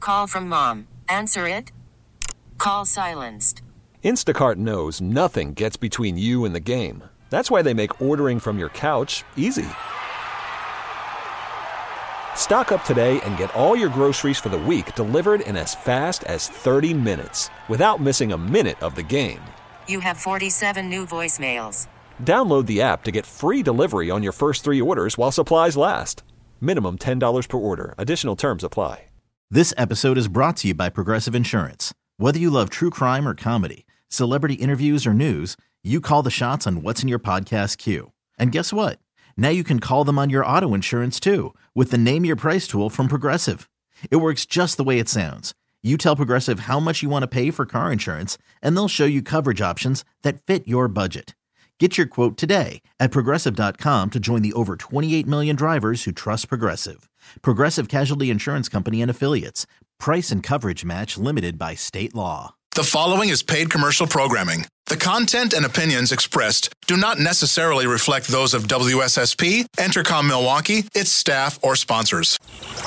call from mom. Answer it. Call silenced. Instacart knows nothing gets between you and the game. That's why they make ordering from your couch easy. Stock up today and get all your groceries for the week delivered in as fast as 30 minutes without missing a minute of the game. You have 47 new voicemails. Download the app to get free delivery on your first 3 orders while supplies last. Minimum $10 per order. Additional terms apply. This episode is brought to you by Progressive Insurance. Whether you love true crime or comedy, celebrity interviews or news, you call the shots on what's in your podcast queue. And guess what? Now you can call them on your auto insurance too with the Name Your Price tool from Progressive. It works just the way it sounds. You tell Progressive how much you want to pay for car insurance, and they'll show you coverage options that fit your budget. Get your quote today at Progressive.com to join the over 28 million drivers who trust Progressive. Progressive Casualty Insurance Company and Affiliates. Price and coverage match limited by state law. The following is paid commercial programming. The content and opinions expressed do not necessarily reflect those of WSSP, Entercom Milwaukee, its staff, or sponsors.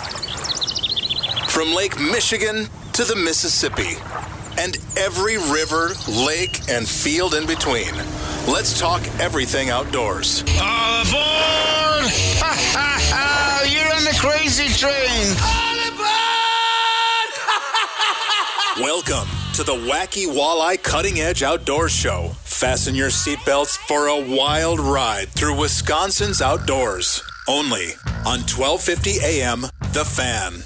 From Lake Michigan to the Mississippi and every river, lake, and field in between, let's talk everything outdoors. All aboard! Ha ha ha! You're on the crazy train! All aboard! Welcome to the Wacky Walleye Cutting Edge Outdoors Show. Fasten your seatbelts for a wild ride through Wisconsin's outdoors. Only on 1250 AM, The Fan.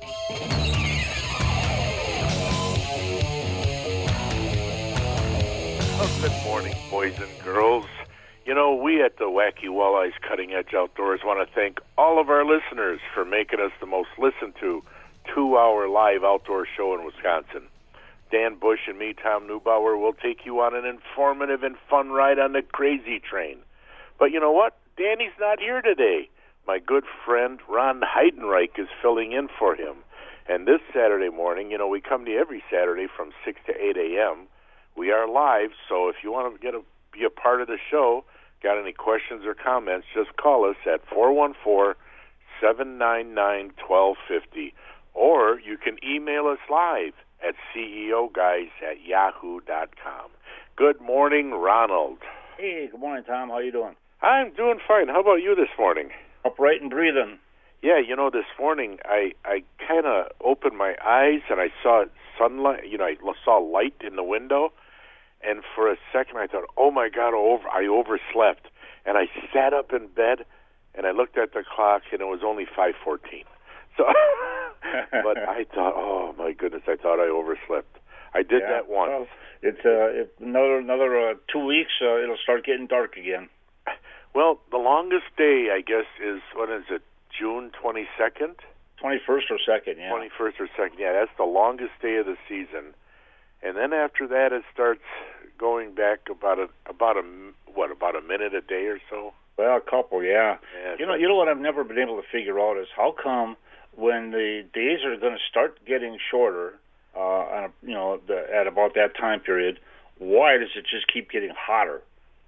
Oh, good morning, boys and girls. You know, we at the Wacky Walleyes Cutting Edge Outdoors want to thank all of our listeners for making us the most listened to 2-hour live outdoor show in Wisconsin. Dan Bush and me, Tom Neubauer, will take you on an informative and fun ride on the crazy train. But you know what? Danny's not here today. My good friend Ron Heidenreich is filling in for him. And this Saturday morning, you know, we come to you every Saturday from 6 to 8 a.m. We are live, so if you want to be a part of the show, got any questions or comments, just call us at 414-799-1250. Or you can email us live at ceoguys@yahoo.com. Good morning, Ronald. Hey, good morning, Tom. How you doing? I'm doing fine. How about you this morning? Upright and breathing. Yeah, you know, this morning I kind of opened my eyes and I saw sunlight. You know, I saw light in the window, and for a second I thought, oh my God, I overslept. And I sat up in bed and I looked at the clock and it was only 5:14. So, but I thought, oh my goodness, I thought I overslept. I did that once. Well, it's another 2 weeks. It'll start getting dark again. Well, the longest day, I guess, is what is it? June 22nd. 21st or 2nd, yeah. 21st or 2nd, yeah. That's the longest day of the season, and then after that, it starts going back about a minute a day or so. Well, a couple, yeah. You know what I've never been able to figure out is how come when the days are going to start getting shorter, at about that time period, why does it just keep getting hotter?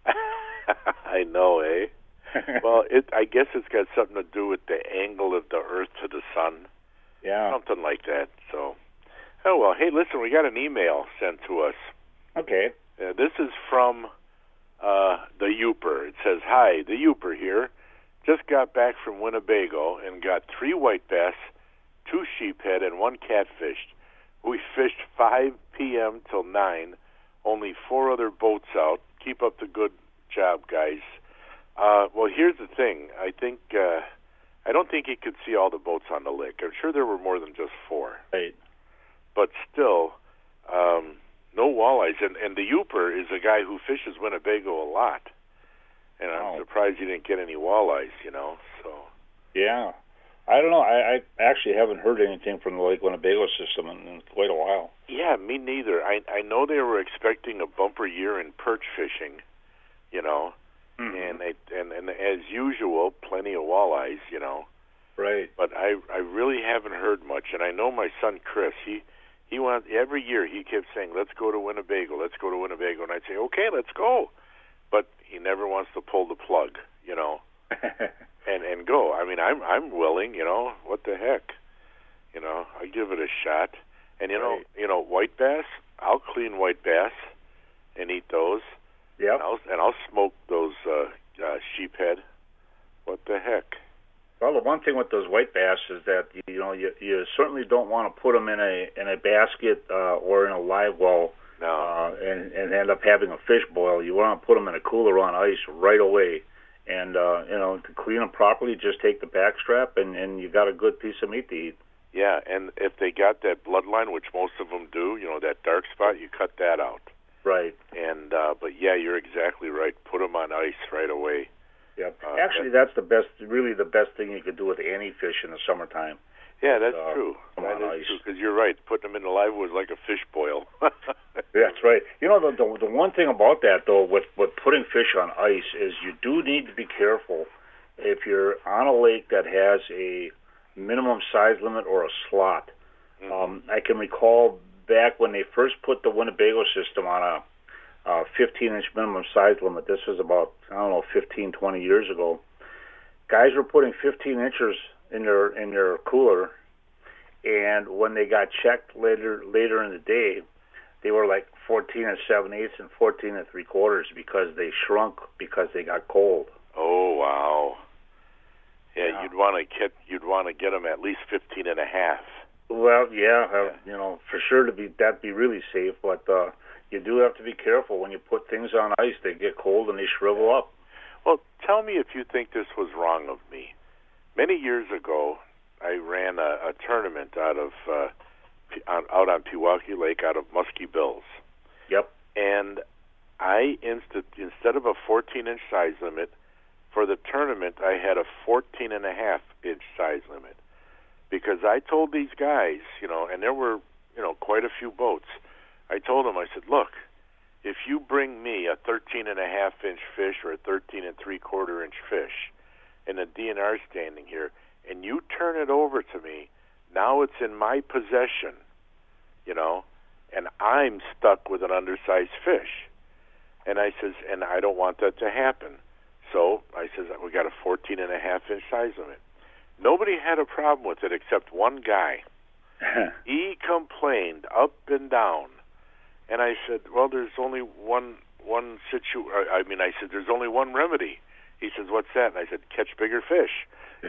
I know, eh? Well, I guess it's got something to do with the angle of the Earth to the sun. Yeah. Something like that. So, oh, well, hey, listen, we got an email sent to us. Okay. This is from the Youper. It says, hi, the Youper here. Just got back from Winnebago and got 3 white bass, 2 sheephead, and 1 catfish. We fished 5 p.m. till 9. Only 4 other boats out. Keep up the good job, guys. Well, here's the thing. I don't think you could see all the boats on the lake. I'm sure there were more than just 4. Right. But still, no walleyes. And the Youper is a guy who fishes Winnebago a lot. And I'm surprised you didn't get any walleyes, you know. So. Yeah. I don't know. I actually haven't heard anything from the Lake Winnebago system in quite a while. Yeah, me neither. I know they were expecting a bumper year in perch fishing, you know. Mm-hmm. And as usual, plenty of walleyes, you know. Right. But I really haven't heard much. And I know my son Chris, he went every year. He kept saying, "Let's go to Winnebago. Let's go to Winnebago." And I'd say, "Okay, let's go." But he never wants to pull the plug, you know, and go. I mean, I'm willing, you know. What the heck, You know, I give it a shot. And you know, white bass. I'll clean white bass and eat those. Yep. And I'll smoke those sheephead. What the heck? Well, the one thing with those white bass is that you certainly don't want to put them in a basket or in a live well. No. And end up having a fish boil. You want to put them in a cooler on ice right away. And, to clean them properly, just take the back strap, and you got a good piece of meat to eat. Yeah, and if they got that bloodline, which most of them do, that dark spot, you cut that out. Right. And but yeah, you're exactly right. Put them on ice right away. Yep. Actually, that's really the best thing you could do with any fish in the summertime. Yeah, that's true. That is true, because you're right. Putting them in the live was like a fish boil. That's right. The one thing about that, though, with putting fish on ice is you do need to be careful if you're on a lake that has a minimum size limit or a slot. Mm-hmm. I can recall back when they first put the Winnebago system on a 15-inch minimum size limit. This was about, 15, 20 years ago. Guys were putting 15 inches in their cooler, and when they got checked later in the day, they were like 14 and 7/8 and 14 and 3/4 because they shrunk because they got cold. Oh wow! Yeah, you'd want to get them at least 15 and a half. Well, for sure that'd be really safe, but you do have to be careful when you put things on ice. They get cold and they shrivel up. Well, tell me if you think this was wrong of me. Many years ago, I ran a tournament out on Pewaukee Lake out of Muskie Bills. Yep. And I instead of a 14-inch size limit for the tournament, I had a 14.5-inch size limit because I told these guys, and there were quite a few boats. I told them, I said, look, if you bring me a 13.5-inch fish or a 13 3/4-inch fish in a DNR standing here, and you turn it over to me, now it's in my possession, and I'm stuck with an undersized fish. And I says, and I don't want that to happen. So I says, we got a 14.5-inch size limit. Nobody had a problem with it except one guy. He complained up and down. And I said, well, there's only one I said, there's only one remedy. He says, what's that? And I said, catch bigger fish.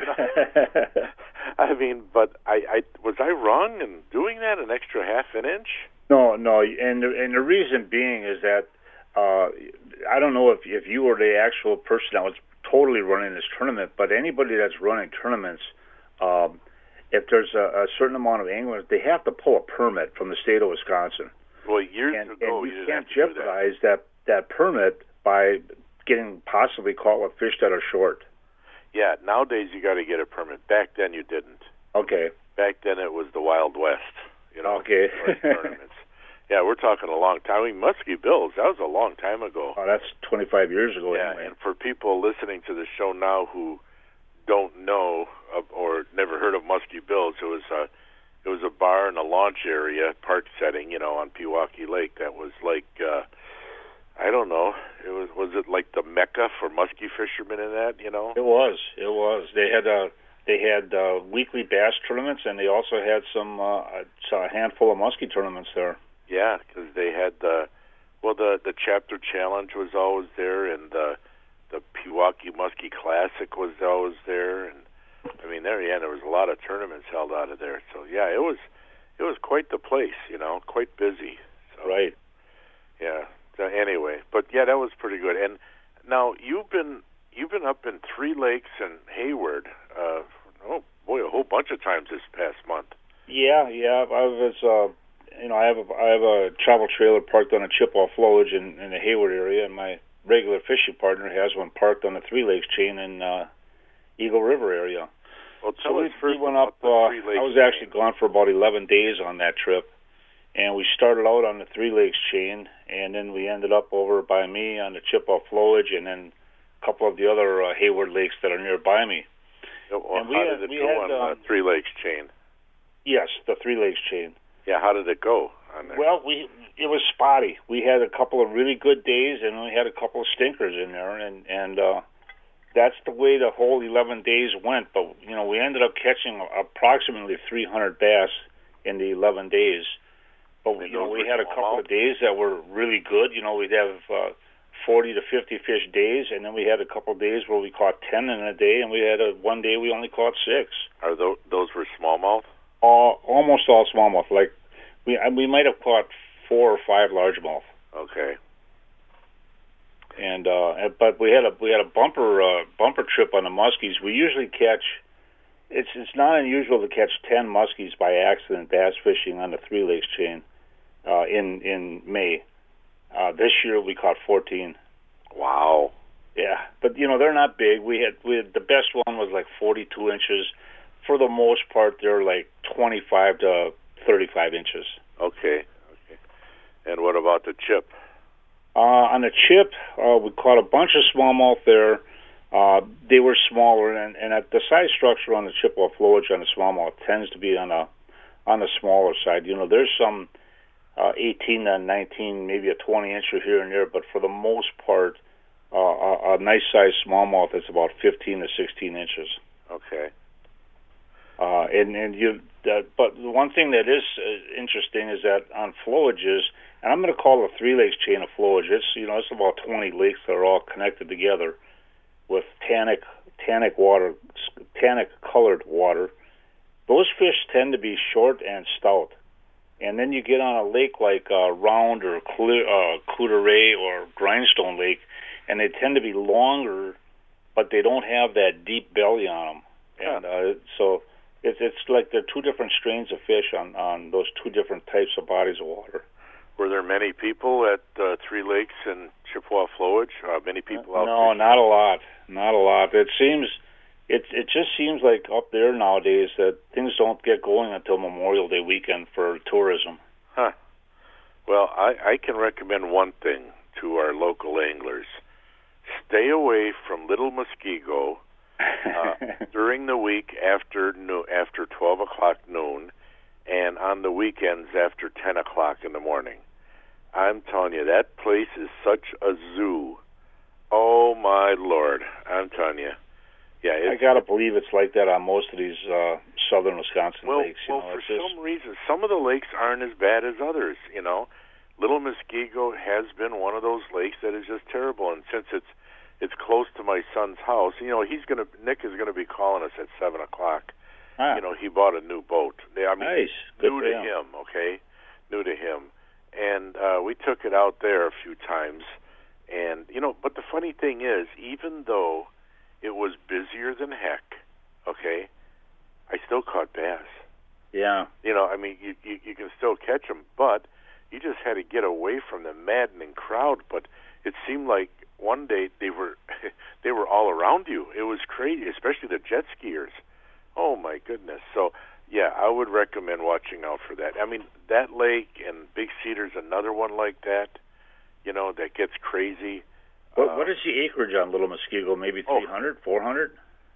But I was I wrong in doing that, an extra half an inch? No, and the reason being is that I don't know if you were the actual person that was totally running this tournament, but anybody that's running tournaments, if there's a certain amount of anglers, they have to pull a permit from the state of Wisconsin. Well, years ago, and you can't jeopardize that permit by getting possibly caught with fish that are short. Yeah, nowadays you got to get a permit. Back then you didn't. Okay. Back then it was the Wild West, Okay. tournaments. Yeah, we're talking a long time. Muskie Bills, that was a long time ago. Oh, that's 25 years ago. Yeah, anyway. And for people listening to the show now who don't know or never heard of Muskie Bills, it was a bar in a launch area, park setting, on Pewaukee Lake. That was like, I don't know. Was it like the Mecca for muskie fishermen in that? It was. They had weekly bass tournaments, and they also had a handful of muskie tournaments there. Yeah, because they had the chapter challenge was always there, and the Pewaukee Muskie Classic was always there, and there was a lot of tournaments held out of there. So yeah, it was quite the place, quite busy. So, right. Yeah. So anyway, but yeah, that was pretty good. And now you've been up in Three Lakes and Hayward. A whole bunch of times this past month. Yeah. I was. I have a travel trailer parked on a Chippewa flowage in the Hayward area, and my regular fishing partner has one parked on the Three Lakes chain in Eagle River area. Well, tell us first. We went up. I was actually gone for about 11 days on that trip, and we started out on the Three Lakes chain, and then we ended up over by me on the Chippewa flowage, and then a couple of the other Hayward lakes that are nearby me. Well, and how did it go on Three Lakes chain? Yes, the Three Lakes chain. Yeah, how did it go on there? Well, it was spotty. We had a couple of really good days, and we had a couple of stinkers in there, and that's the way the whole 11 days went. But, we ended up catching approximately 300 bass in the 11 days. But, we had a couple of days that were really good. We'd have 40 to 50 fish days, and then we had a couple of days where we caught 10 in a day, and we had one day we only caught 6. Are those were smallmouth? Almost all smallmouth. Like, we might have caught 4 or 5 largemouth. Okay. And but we had a bumper trip on the muskies. We usually catch. It's not unusual to catch 10 muskies by accident bass fishing on the Three Lakes chain in May. This year we caught 14. Wow. Yeah, but they're not big. We had the best one was like 42 inches. For the most part, they're like 25 to 35 inches. Okay. And what about the chip? On the chip, we caught a bunch of smallmouth there. They were smaller, and the size structure on the chippewa flowage on the smallmouth tends to be on the smaller side. There's some 18 to 19, maybe a 20-incher here and there, but for the most part, a nice size smallmouth is about 15 to 16 inches. Okay. But the one thing that is interesting is that on flowages, and I'm going to call the Three Lakes chain of flowage. It's about 20 lakes that are all connected together with tannic colored water. Those fish tend to be short and stout. And then you get on a lake like Round or Coudray or Grindstone Lake, and they tend to be longer, but they don't have that deep belly on them. And so it's like they're two different strains of fish on those two different types of bodies of water. Were there many people at Three Lakes and Chippewa Flowage? Many people out there? No, not a lot. Not a lot. It just seems like up there nowadays that things don't get going until Memorial Day weekend for tourism. Huh. Well, I can recommend one thing to our local anglers. Stay away from Little Muskego during the week after 12 o'clock noon, and on the weekends after 10 o'clock in the morning. I'm telling you, that place is such a zoo. Oh, my Lord. I'm telling you. Yeah, I got to believe it's like that on most of these southern Wisconsin lakes. For some reason, some of the lakes aren't as bad as others, Little Muskego has been one of those lakes that is just terrible, and since it's close to my son's house, Nick is going to be calling us at 7 o'clock. Ah. He bought a new boat. Nice. Good new to him, okay? New to him. And we took it out there a few times. And, but the funny thing is, even though it was busier than heck, okay, I still caught bass. Yeah. You can still catch them, but you just had to get away from the maddening crowd. But it seemed like one day they were all around you. It was crazy, especially the jet skiers. Oh, my goodness. So, yeah, I would recommend watching out for that. That lake and Big Cedar's another one like that, that gets crazy. What is the acreage on Little Muskego? Maybe 300, 400?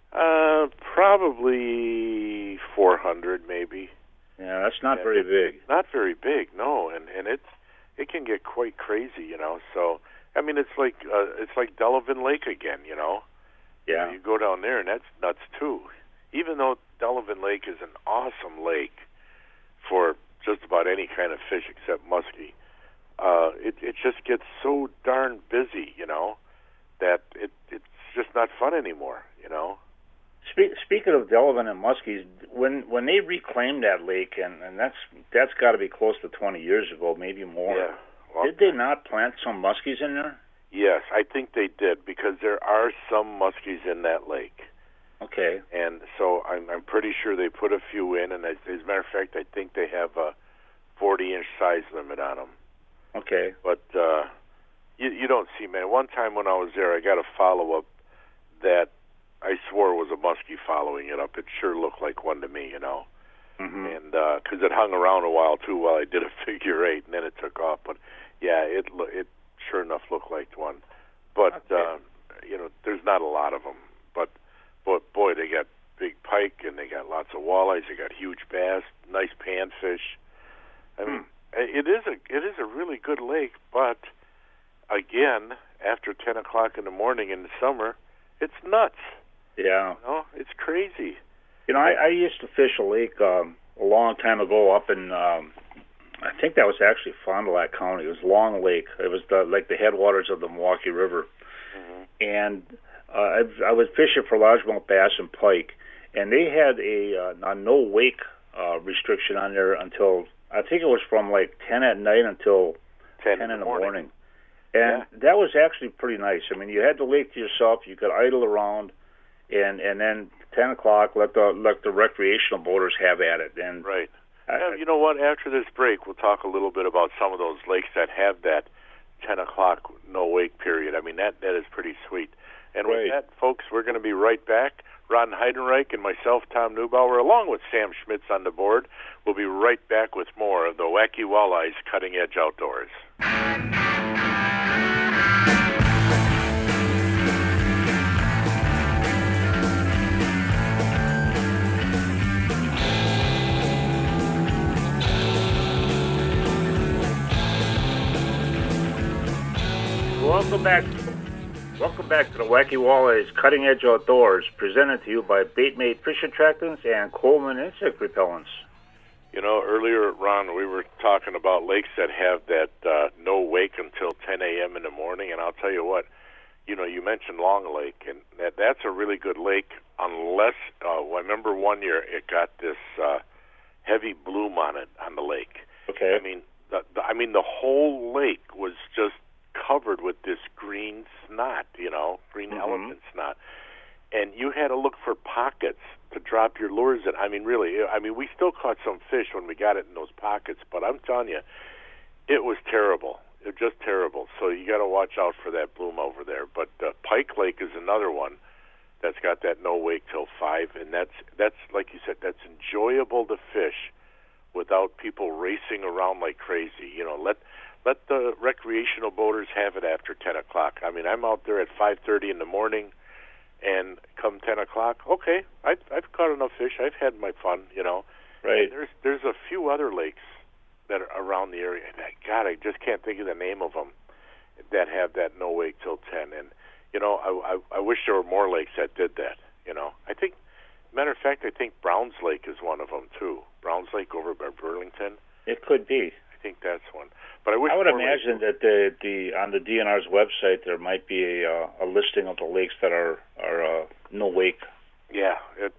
Probably 400, maybe. Yeah, that's not very big. Not very big, no. And it can get quite crazy, So, it's like Delavan Lake again, Yeah. You go down there, and that's nuts, too. Even though Delavan Lake is an awesome lake for just about any kind of fish except muskie, it just gets so darn busy, that it's just not fun anymore, Speaking of Delavan and muskies, when they reclaimed that lake, and that's got to be close to 20 years ago, maybe more. Yeah. Well, did they not plant some muskies in there? Yes, I think they did, because there are some muskies in that lake. Okay. And so I'm pretty sure they put a few in, and as a matter of fact, I think they have a 40-inch size limit on them. Okay. But you don't see, man. One time when I was there, I got a follow-up that I swore was a muskie following it up. It sure looked like one to me, Mm-hmm. And because it hung around a while, too, while I did a figure eight, and then it took off. But, yeah, it sure enough looked like one. But, okay. There's not a lot of them. But boy, they got big pike, and they got lots of walleyes. They got huge bass, nice panfish. It is a really good lake, but again, after 10 o'clock in the morning in the summer, It's nuts. Yeah. You know, it's crazy. You know, I used to fish a lake a long time ago up in, I think that was actually Fond du Lac County. It was Long Lake. It was like the headwaters of the Milwaukee River. Mm-hmm. And I was fishing for largemouth bass and pike, and they had a no wake restriction on there until, I think it was from like 10 at night until 10 in the morning. And that was actually pretty nice. I mean, you had the lake to yourself. You could idle around, and then 10 o'clock, let the recreational boaters have at it. And right. You know what? After this break, we'll talk a little bit about some of those lakes that have that 10 o'clock no wake period. I mean, that is pretty sweet. And with that, folks, we're going to be right back. Ron Heidenreich and myself, Tom Neubauer, along with Sam Schmitz on the board. We'll be right back with more of the Wacky Walleyes Cutting Edge Outdoors. Welcome back to the Wacky Walleyes Cutting Edge Outdoors, presented to you by Baitmate Fish Attractants and Coleman Insect Repellents. You know, earlier, Ron, we were talking about lakes that have that no wake until 10 a.m. in the morning, and I'll tell you what, you know, you mentioned Long Lake, and that's a really good lake unless, I remember one year it got this heavy bloom on it on the lake. Okay. I mean, the whole lake was just covered with this green snot, you know, green elephant snot. And you had to look for pockets to drop your lures in. I mean, really, we still caught some fish when we got it in those pockets, but I'm telling you, it was terrible. It was just terrible. So you got to watch out for that bloom over there. But Pike Lake is another one that's got that no wake till 5, and that's like you said, that's enjoyable to fish without people racing around like crazy. You know, let the recreational boaters have it after 10 o'clock. I mean, I'm out there at 5:30 in the morning, and come 10 o'clock, okay, I've caught enough fish. I've had my fun, you know. Right. And there's a few other lakes that are around the area. God, I just can't think of the name of them that have that no wake till 10. And, you know, I wish there were more lakes that did that, you know. Matter of fact, I think Browns Lake is one of them, too. Browns Lake over by Burlington. It could be. I think that's one. But I would imagine that the on the DNR's website there might be a listing of the lakes that are no wake. Yeah,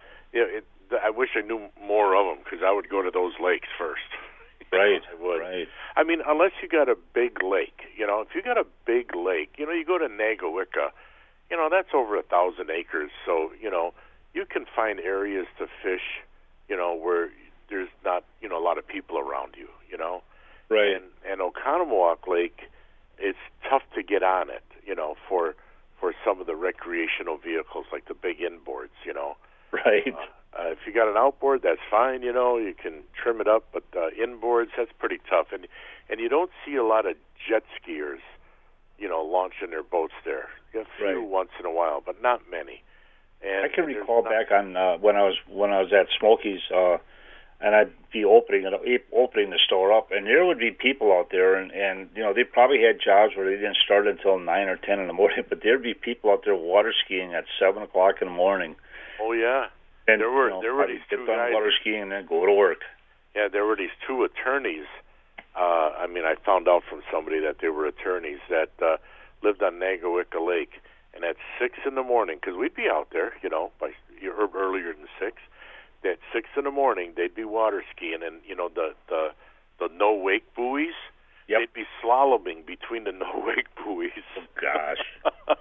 I wish I knew more of them because I would go to those lakes first. Right. I would. Right. I mean, unless you got a big lake, you know, if you got a big lake, you know, you go to Nagawicca, you know, that's over 1,000 acres. So, you know, you can find areas to fish, you know, where there's not, you know, a lot of people around you, you know. Right. And Oconomowoc Lake, it's tough to get on it, you know, for some of the recreational vehicles like the big inboards, you know. Right. If you got an outboard, that's fine, you know, you can trim it up, but inboards, that's pretty tough. And you don't see a lot of jet skiers, you know, launching their boats there. You have a few once in a while, but not many. And I can recall back on when I was at Smokies, and I'd be opening the store up, and there would be people out there, and you know, they probably had jobs where they didn't start until 9 or 10 in the morning, but there'd be people out there water skiing at 7 o'clock in the morning. Oh yeah, and there were these two guys water skiing and then go to work. Yeah, there were these two attorneys. I mean, I found out from somebody that they were attorneys that lived on Nagawicca Lake, and at 6 in the morning, because we'd be out there, you know, earlier than 6. At 6 in the morning, they'd be water skiing, and you know the no wake buoys. Yep. They'd be slaloming between the no wake buoys. Oh gosh!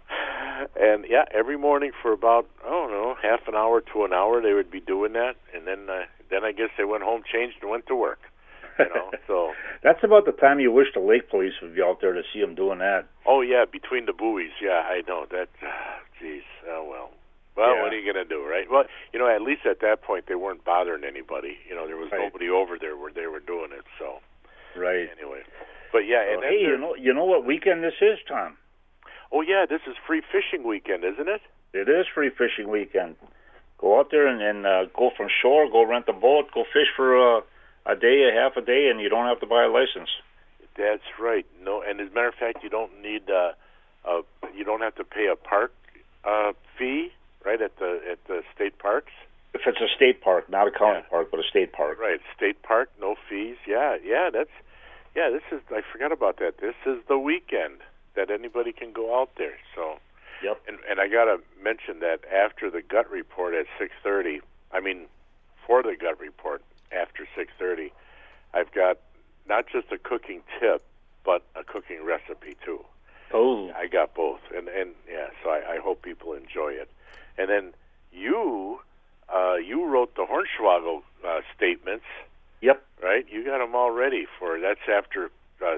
And yeah, every morning for about half an hour to an hour, they would be doing that, and then I guess they went home, changed, and went to work. You know, so that's about the time you wish the lake police would be out there to see them doing that. Oh yeah, between the buoys. Yeah, I know that. Geez, well. Well, yeah. What are you going to do, right? Well, you know, at least at that point, they weren't bothering anybody. You know, there was nobody over there where they were doing it. So, right. Anyway, but yeah. And hey, you know what weekend this is, Tom? Oh yeah, this is free fishing weekend, isn't it? It is free fishing weekend. Go out there and go from shore, go rent a boat, go fish for a day, a half a day, and you don't have to buy a license. That's right. No, and as a matter of fact, you don't need you don't have to pay a park fee, right, at the state parks. If it's a state park, not a county park, but a state park. Right, state park, no fees. This is, I forgot about that. This is the weekend that anybody can go out there. So, yep. And I got to mention that after the gut report at 6:30, for the gut report after 6:30, I've got not just a cooking tip, but a cooking recipe too. Oh. I got both. And so I hope people enjoy it. And then you wrote the Hornswoggle statements. Yep. Right? You got them all ready that's after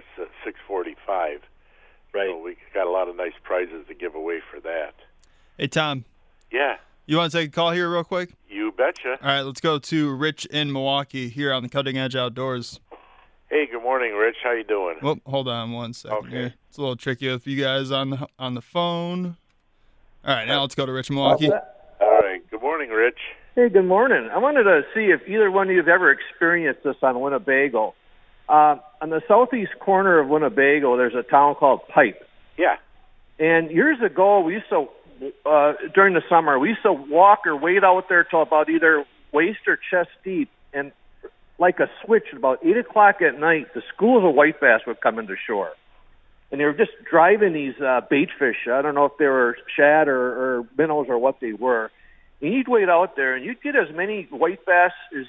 6:45. Right. So we got a lot of nice prizes to give away for that. Hey, Tom. Yeah. You want to take a call here real quick? You betcha. All right, let's go to Rich in Milwaukee here on the Cutting Edge Outdoors. Hey, good morning, Rich. How you doing? Well, hold on one second Okay. here. It's a little tricky with you guys on the phone. All right, now let's go to Rich in Milwaukee. All right. Good morning, Rich. Hey, good morning. I wanted to see if either one of you have ever experienced this on Winnebago. On the southeast corner of Winnebago, there's a town called Pipe. Yeah. And years ago, we used to, during the summer, we used to walk or wade out there till about either waist or chest deep. And like a switch, at about 8 o'clock at night, the schools of white bass would come into shore. And they were just driving these bait fish. I don't know if they were shad or minnows or what they were. And you'd wade out there, and you'd get as many white bass as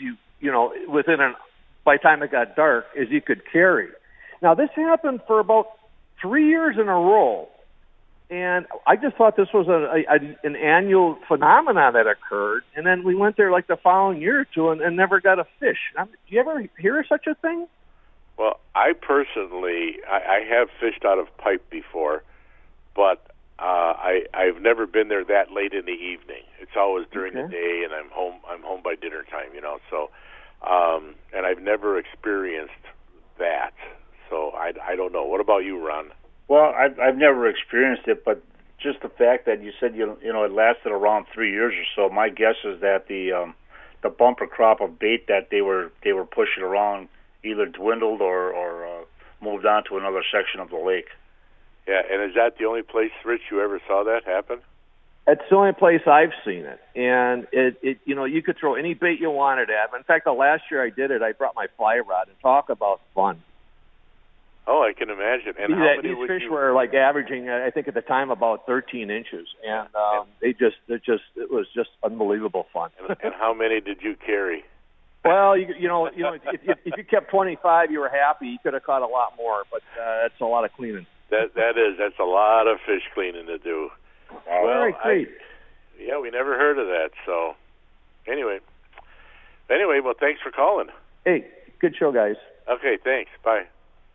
by the time it got dark, as you could carry. Now, this happened for about 3 years in a row. And I just thought this was an annual phenomenon that occurred. And then we went there like the following year or two and never got a fish. Do you ever hear of such a thing? Well, I personally, I have fished out of Pipe before, but I've never been there that late in the evening. It's always during the day, and I'm home by dinner time, So, and I've never experienced that. So I don't know. What about you, Ron? Well, I've never experienced it, but just the fact that you said it lasted around 3 years or so, my guess is that the bumper crop of bait that they were pushing around either dwindled or moved on to another section of the lake. Yeah, and is that the only place, Rich, you ever saw that happen? It's the only place I've seen it. And it you could throw any bait you wanted at. In fact, the last year I did it, I brought my fly rod, and talk about fun. Oh, I can imagine. And these fish were like averaging, I think at the time, about 13 inches, and it was just unbelievable fun. And how many did you carry? Well, if you kept 25, you were happy. You could have caught a lot more, but that's a lot of cleaning. That's a lot of fish cleaning to do. All right, great. We never heard of that. So, anyway, well, thanks for calling. Hey, good show, guys. Okay, thanks. Bye.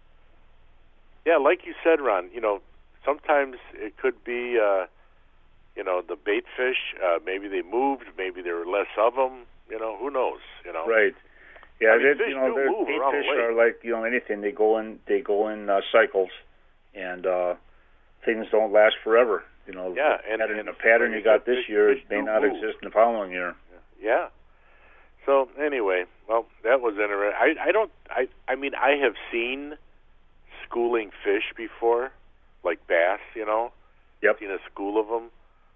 Yeah, like you said, Ron, sometimes it could be, the bait fish, maybe they moved, maybe there were less of them, who knows, Right. Yeah, their bait fish are like, anything. They go in cycles, and things don't last forever. Yeah, and the pattern you got this year may not exist in the following year. Yeah. So anyway, well, that was interesting. I have seen schooling fish before, like bass, Yep. Seen a school of them,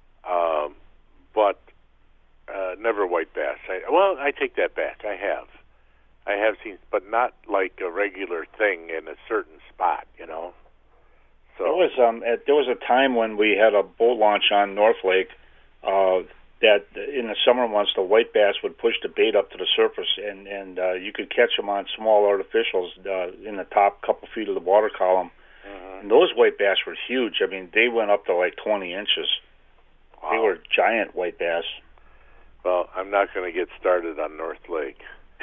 but never white bass. I take that back. I have seen, but not like a regular thing in a certain spot, So there was a time when we had a boat launch on North Lake that in the summer months the white bass would push the bait up to the surface, and you could catch them on small artificials in the top couple feet of the water column. Mm-hmm. And those white bass were huge. I mean, they went up to like 20 inches. Wow. They were giant white bass. Well, I'm not going to get started on North Lake.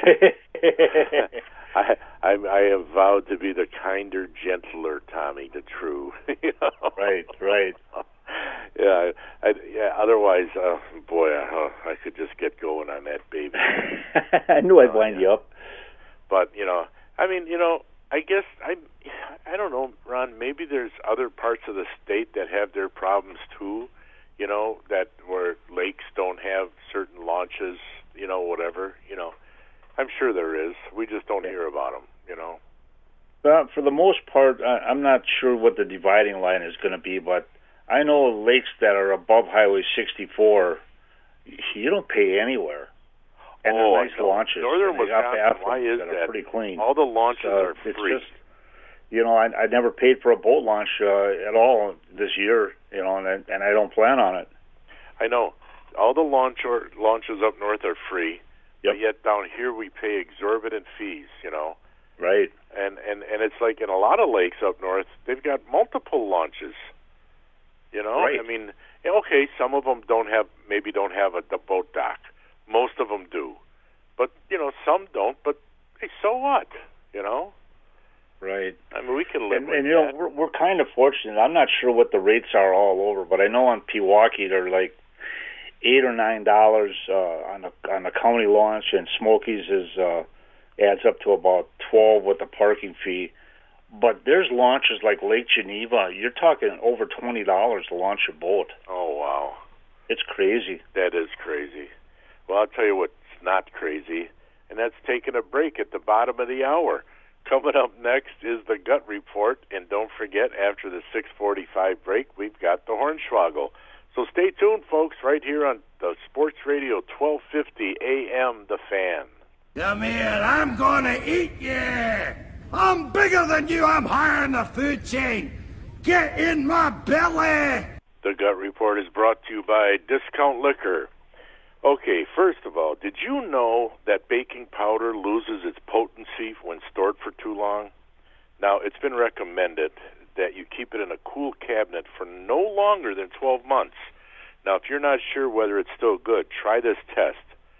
I have vowed to be the kinder, gentler Tommy the True. Right. Yeah. Otherwise, I could just get going on that baby. I knew I'd wind you up. But I guess I don't know, Ron. Maybe there's other parts of the state that have their problems too. That where lakes don't have certain launches. Whatever. I'm sure there is. We just don't hear about them. For the most part, I'm not sure what the dividing line is going to be, but I know lakes that are above Highway 64, you don't pay anywhere. And they're nice launches. Northern Wisconsin, why is that? Pretty clean. All the launches are free. It's just, I never paid for a boat launch at all this year, and I don't plan on it. I know. All the launches up north are free, but yet down here we pay exorbitant fees, Right. And it's like in a lot of lakes up north, they've got multiple launches, Right. I mean, okay, some of them don't have the boat dock. Most of them do. But, some don't, but hey, so what, Right. I mean, we can live with and that. we're kind of fortunate. I'm not sure what the rates are all over, but I know on Pewaukee they're like $8 or $9 on the county launch, and Smokies adds up to about $12 with the parking fee. But there's launches like Lake Geneva. You're talking over $20 to launch a boat. Oh, wow. It's crazy. That is crazy. Well, I'll tell you what's not crazy, and that's taking a break at the bottom of the hour. Coming up next is the Gut Report, and don't forget, after the 6:45 break, we've got the Hornswoggle. So stay tuned, folks, right here on the Sports Radio 1250 AM, The Fan. Come here, I'm gonna eat you! I'm bigger than you, I'm higher in the food chain! Get in my belly! The Gut Report is brought to you by Discount Liquor. Okay, first of all, did you know that baking powder loses its potency when stored for too long? Now, it's been recommended that you keep it in a cool cabinet for no longer than 12 months. Now, if you're not sure whether it's still good, try this test.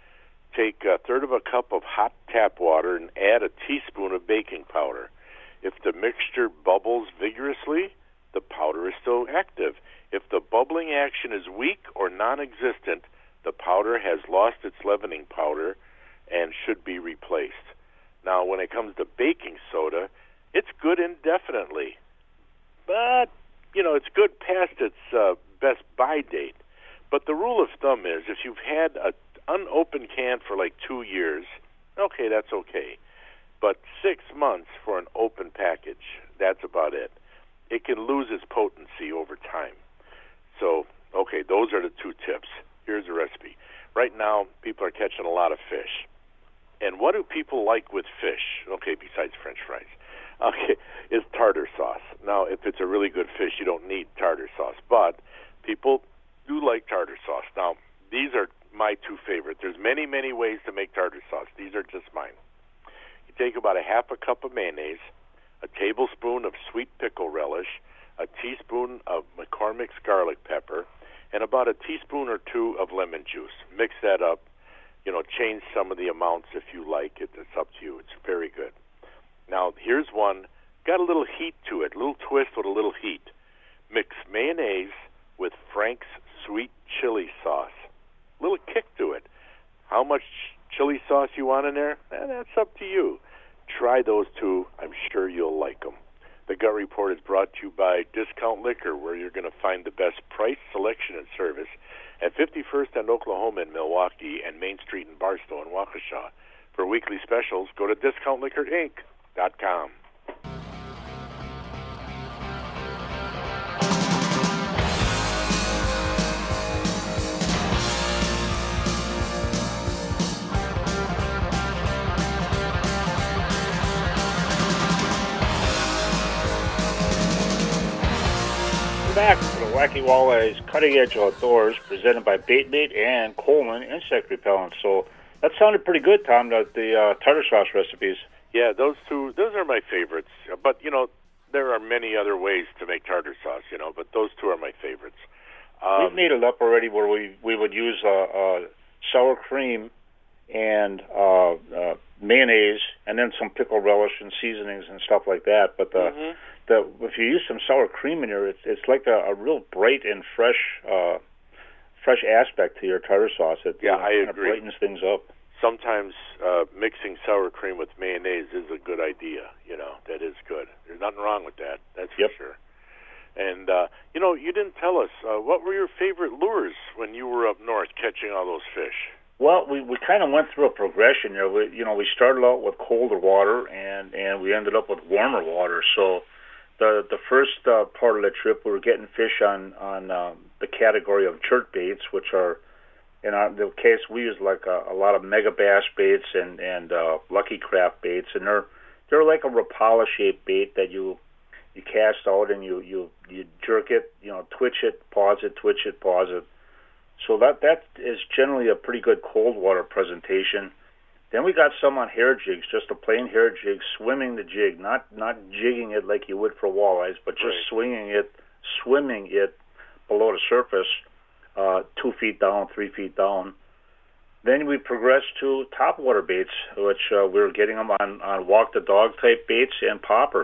Take a third of a cup of hot tap water and add a teaspoon of baking powder. If the mixture bubbles vigorously, the powder is still active. If the bubbling action is weak or non-existent, the powder has lost its leavening powder and should be replaced. Now, when it comes to baking soda, it's good indefinitely. But, it's good past its best buy date. But the rule of thumb is if you've had an unopened can for like 2 years, okay, that's okay. But 6 months for an open package, that's about it. It can lose its potency over time. So, okay, those are the 2 tips. Here's a recipe. Right now, people are catching a lot of fish. And what do people like with fish? Okay, besides French fries. Okay, is tartar sauce. Now, if it's a really good fish, you don't need tartar sauce. But people do like tartar sauce. Now, these are my 2 favorite. There's many, many ways to make tartar sauce. These are just mine. You take about a half a cup of mayonnaise, a tablespoon of sweet pickle relish, a teaspoon of McCormick's garlic pepper, and about a teaspoon or 2 of lemon juice. Mix that up. Change some of the amounts if you like it. It's up to you. It's very good. Now, here's one. Got a little heat to it, a little twist with a little heat. Mix mayonnaise with Frank's sweet chili sauce. A little kick to it. How much chili sauce you want in there? That's up to you. Try those 2. I'm sure you'll like them. The Gut Report is brought to you by Discount Liquor, where you're going to find the best price, selection, and service at 51st and Oklahoma in Milwaukee and Main Street in Barstow and Waukesha. For weekly specials, go to DiscountLiquorInc.com. Back to the Wacky Walleyes Cutting Edge Outdoors, presented by Baitmate and Coleman Insect Repellent. So that sounded pretty good, Tom, the tartar sauce recipes. Yeah, those are my favorites. But, there are many other ways to make tartar sauce, but those 2 are my favorites. We've made it up already where we would use sour cream and mayonnaise and then some pickle relish and seasonings and stuff like that. But if you use some sour cream in here, it's like a real bright and fresh aspect to your tartar sauce. It I kind agree. Of brightens things up. Sometimes mixing sour cream with mayonnaise is a good idea. That is good. There's nothing wrong with that. That's for sure. And, you didn't tell us, what were your favorite lures when you were up north catching all those fish? Well, we kind of went through a progression there. We started out with colder water, and we ended up with warmer water. So the first part of the trip, we were getting fish on the category of jerk baits, which are, in the case we use like a lot of mega bass baits and Lucky Craft baits, and they're like a Rapala shaped bait that you cast out and you jerk it, twitch it, pause it, twitch it, pause it. So that is generally a pretty good cold water presentation. Then we got some on hair jigs, just a plain hair jig, swimming the jig, not jigging it like you would for walleyes, but just swimming it below the surface, 2 feet down, 3 feet down. Then we progressed to topwater baits, which we were getting them on walk the dog type baits and poppers.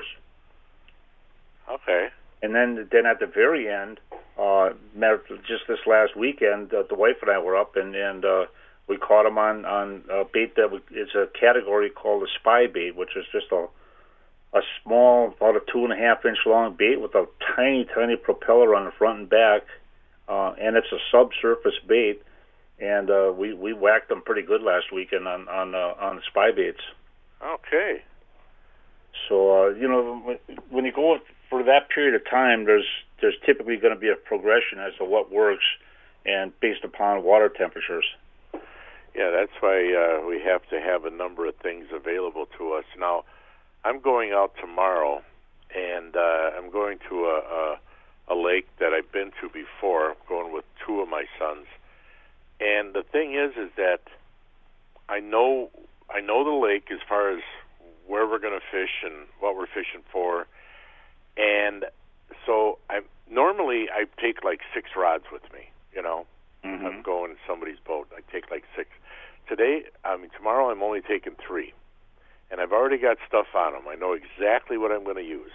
Okay. And then at the very end, just this last weekend, the wife and I were up and we caught them on a bait that is a category called a spy bait, which is just a small, about a 2.5 inch long bait with a tiny, tiny propeller on the front and back, and it's a subsurface bait. And we whacked them pretty good last weekend on the spy baits. Okay. So when you go for that period of time, there's typically going to be a progression as to what works, and based upon water temperatures. Yeah, that's why we have to have a number of things available to us. Now, I'm going out tomorrow, and I'm going to a lake that I've been to before. I'm going with 2 of my sons. And the thing is that I know the lake as far as where we're going to fish and what we're fishing for. And so I take like 6 rods with me, Mm-hmm. I'm going in somebody's boat. I take like 6. Tomorrow I'm only taking 3. And I've already got stuff on them. I know exactly what I'm going to use,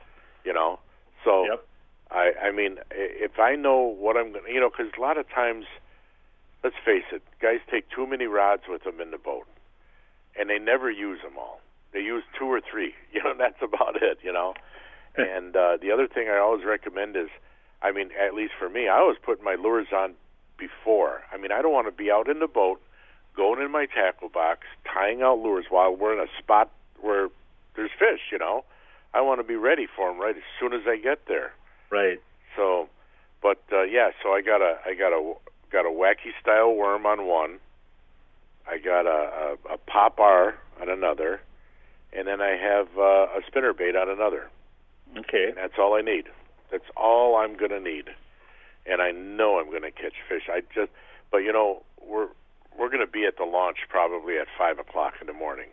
So, yep. If I know what I'm going to, because a lot of times, let's face it, guys take too many rods with them in the boat, and they never use them all. They use 2 or 3, that's about it, And the other thing I always recommend is, at least for me, I always put my lures on before. I don't want to be out in the boat, going in my tackle box, tying out lures while we're in a spot where there's fish, I want to be ready for them right as soon as I get there. Right. So, but so I got a wacky style worm on one. I got a pop R on another, and then I have a spinnerbait on another. Okay. And that's all I need. That's all I'm going to need. And I know I'm going to catch fish. But we're going to be at the launch probably at 5 o'clock in the morning.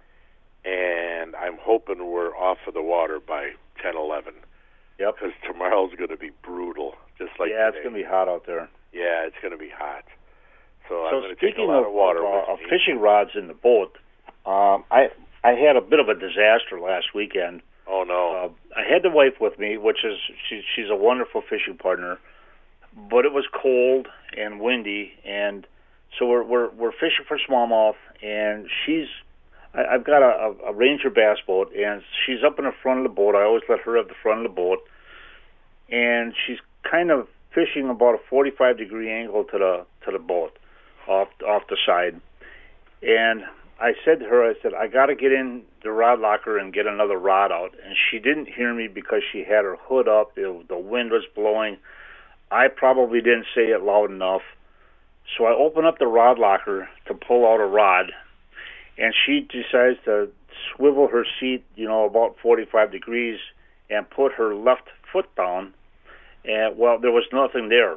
And I'm hoping we're off of the water by 10, 11. Yep. Because tomorrow's going to be brutal, just like today. It's going to be hot out there. Yeah, it's going to be hot. So I'm going to take a speaking lot of water of with me. fishing rods in the boat, I had a bit of a disaster last weekend. Oh no! I had the wife with me, which is she's a wonderful fishing partner, but it was cold and windy, and so we're fishing for smallmouth, and I've got a Ranger bass boat, and she's up in the front of the boat. I always let her have the front of the boat, and she's kind of fishing about a 45-degree angle to the boat off the side. And I said to her, I got to get in the rod locker and get another rod out. And she didn't hear me because she had her hood up. The wind was blowing. I probably didn't say it loud enough. So I open up the rod locker to pull out a rod, and she decides to swivel her seat, about 45 degrees and put her left foot down. And, there was nothing there.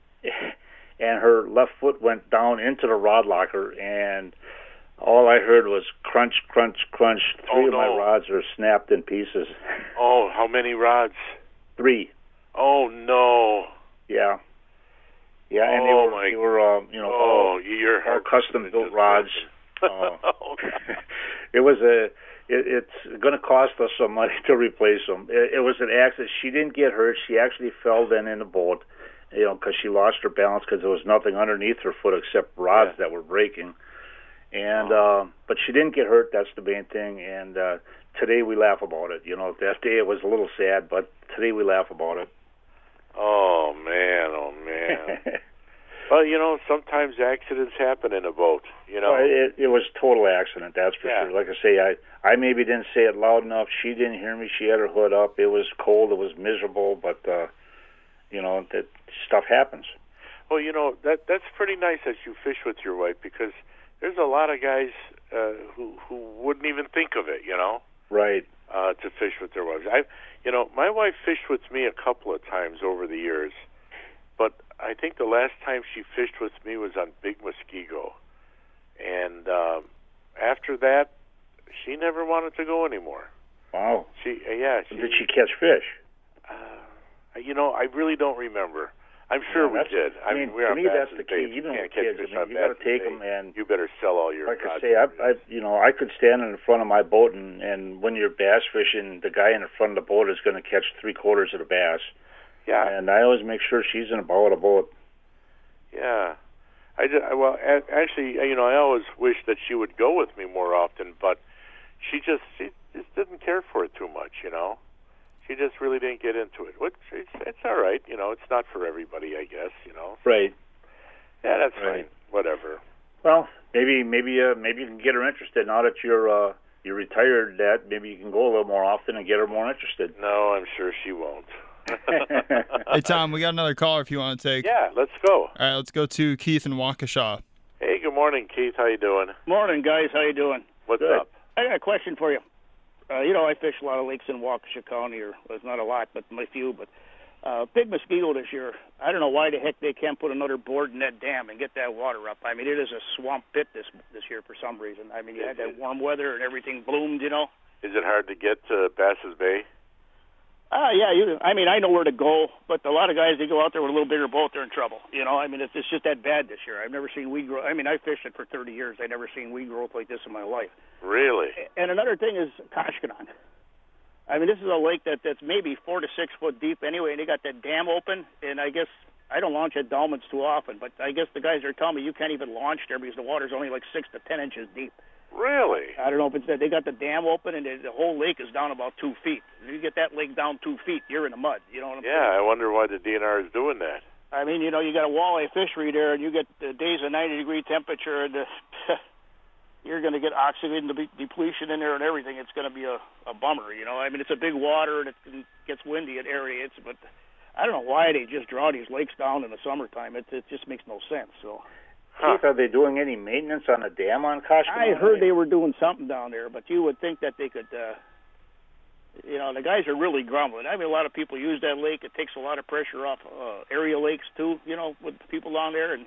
And her left foot went down into the rod locker, and all I heard was crunch, crunch, crunch. 3 of my rods are snapped in pieces. Oh, how many rods? 3. Oh, no. Yeah. Yeah, and they were all custom-built rods. It's going to cost us some money to replace them. It was an accident. She didn't get hurt. She actually fell then in the boat, because she lost her balance because there was nothing underneath her foot except rods that were breaking. And but she didn't get hurt. That's the main thing. And today we laugh about it. That day it was a little sad, but today we laugh about it. Oh man! Well, sometimes accidents happen in a boat. It was total accident. That's for sure. Like I say, I maybe didn't say it loud enough. She didn't hear me. She had her hood up. It was cold. It was miserable. But that stuff happens. Well, that's pretty nice that you fish with your wife, because there's a lot of guys who wouldn't even think of it. Right. To fish with their wives. My wife fished with me a couple of times over the years, but I think the last time she fished with me was on Big Muskego, and after that, she never wanted to go anymore. Wow. Did she catch fish? I really don't remember. I'm sure we did. To me, that's the key. Even with kids, you got to take them, and you better sell all your. Like I say, I could stand in front of my boat, and when you're bass fishing, the guy in the front of the boat is going to catch 3/4 of the bass. Yeah. And I always make sure she's in a boat. Yeah. Actually, I always wish that she would go with me more often, but she just didn't care for it too much. She just really didn't get into it. Which it's all right. It's not for everybody, I guess. Right. Yeah, that's fine. Whatever. Well, maybe you can get her interested now that you're retired. That maybe you can go a little more often and get her more interested. No, I'm sure she won't. Hey, Tom, we got another caller if you want to take. Yeah, let's go. All right, let's go to Keith in Waukesha. Hey, good morning, Keith. How you doing? Morning, guys. How you doing? What's up? I got a question for you. I fish a lot of lakes in Waukesha County, or it's not a lot, but a few. But Big Muskego this year, I don't know why the heck they can't put another board in that dam and get that water up. I mean, it is a swamp pit this year for some reason. I mean, you had that warm weather and everything bloomed, Is it hard to get to Bass's Bay? Yeah. I know where to go, but a lot of guys, they go out there with a little bigger boat, they're in trouble. It's just that bad this year. I've never seen weed growth. I fished it for 30 years. I've never seen weed growth like this in my life. Really? And another thing is Koshkonong. This is a lake that's maybe 4 to 6 foot deep anyway, and they got that dam open, and I guess I don't launch at Dolmans too often, but I guess the guys are telling me you can't even launch there because the water's only like 6 to 10 inches deep. Really? I don't know if it's that they got the dam open and the whole lake is down about 2 feet. If you get that lake down 2 feet, you're in the mud. You know what I'm saying? Yeah, I wonder why the DNR is doing that. You got a walleye fishery there, and you get the days of 90-degree temperature, and you're going to get oxygen depletion in there and everything. It's going to be a bummer. It's a big water, and it gets windy at areas, but I don't know why they just draw these lakes down in the summertime. It just makes no sense. So. Keith, are they doing any maintenance on a dam on Koshkonong? I heard they were doing something down there, but you would think that they could, the guys are really grumbling. A lot of people use that lake. It takes a lot of pressure off area lakes, too, with people down there. And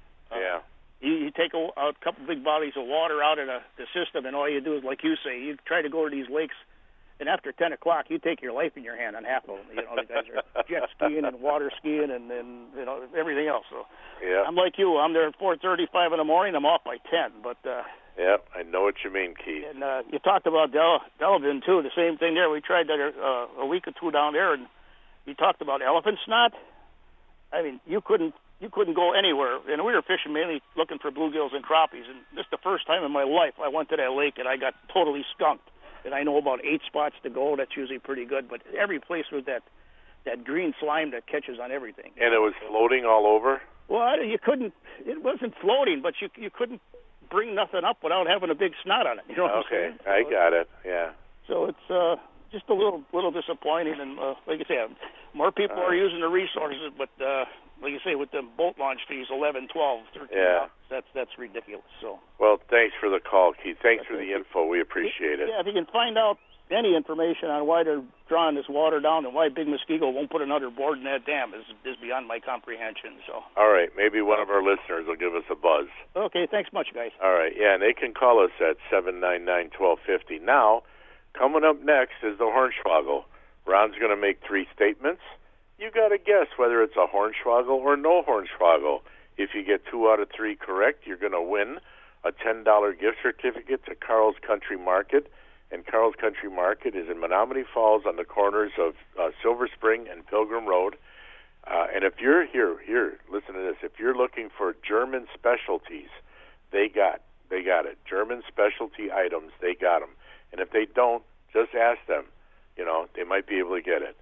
you take a couple big bodies of water out of the system, and all you do is, like you say, you try to go to these lakes, and after 10 o'clock, you take your life in your hand on half of them. The guys are jet skiing and water skiing and everything else. So I'm like you. I'm there at 4:35 in the morning. I'm off by 10. But yeah, I know what you mean, Keith. And you talked about Delavan, too. The same thing there. We tried that a week or two down there, and you talked about elephant snot. You couldn't go anywhere. And we were fishing mainly looking for bluegills and crappies. And this is the first time in my life I went to that lake, and I got totally skunked. And I know about 8 spots to go. That's usually pretty good. But every place with that green slime that catches on everything. And it was floating all over? Well, you couldn't. It wasn't floating, but you couldn't bring nothing up without having a big snot on it. You know what I'm saying? So I got it. Yeah. So it's just a little disappointing. And like I say, more people are using the resources, but like you say, with the boat launch fees, 11, 12, 13, that's ridiculous. So. Well, thanks for the call, Keith. Thanks for the info. We appreciate it. Yeah, if you can find out any information on why they're drawing this water down and why Big Muskego won't put another board in that dam is beyond my comprehension. So. All right, maybe one of our listeners will give us a buzz. Okay, thanks much, guys. All right, yeah, and they can call us at 799-1250. Now, coming up next is the Hornswoggle. Ron's going to make 3 statements. You got to guess whether it's a Hornswoggle or no Hornswoggle. If you get 2 out of 3 correct, you're going to win a $10 gift certificate to Carl's Country Market. And Carl's Country Market is in Menominee Falls on the corners of Silver Spring and Pilgrim Road. And if you're here, listen to this. If you're looking for German specialties, they got it. German specialty items, they got them. And if they don't, just ask them. They might be able to get it.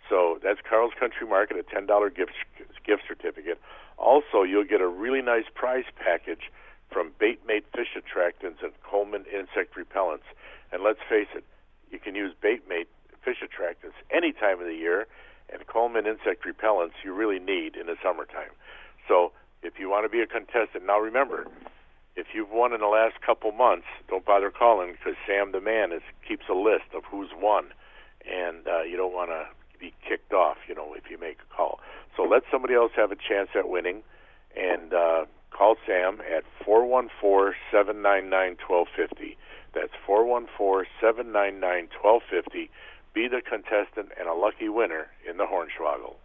So that's Carl's Country Market, a $10 gift certificate. Also, you'll get a really nice prize package from Baitmate Fish Attractants and Coleman Insect Repellents. And let's face it, you can use Baitmate Fish Attractants any time of the year, and Coleman Insect Repellents you really need in the summertime. So if you want to be a contestant, now remember, if you've won in the last couple months, don't bother calling, because Sam the Man keeps a list of who's won, and you don't want to be kicked off, if you make a call. So let somebody else have a chance at winning, and call Sam at 414-799-1250. That's 414-799-1250. Be the contestant and a lucky winner in the Hornswoggle.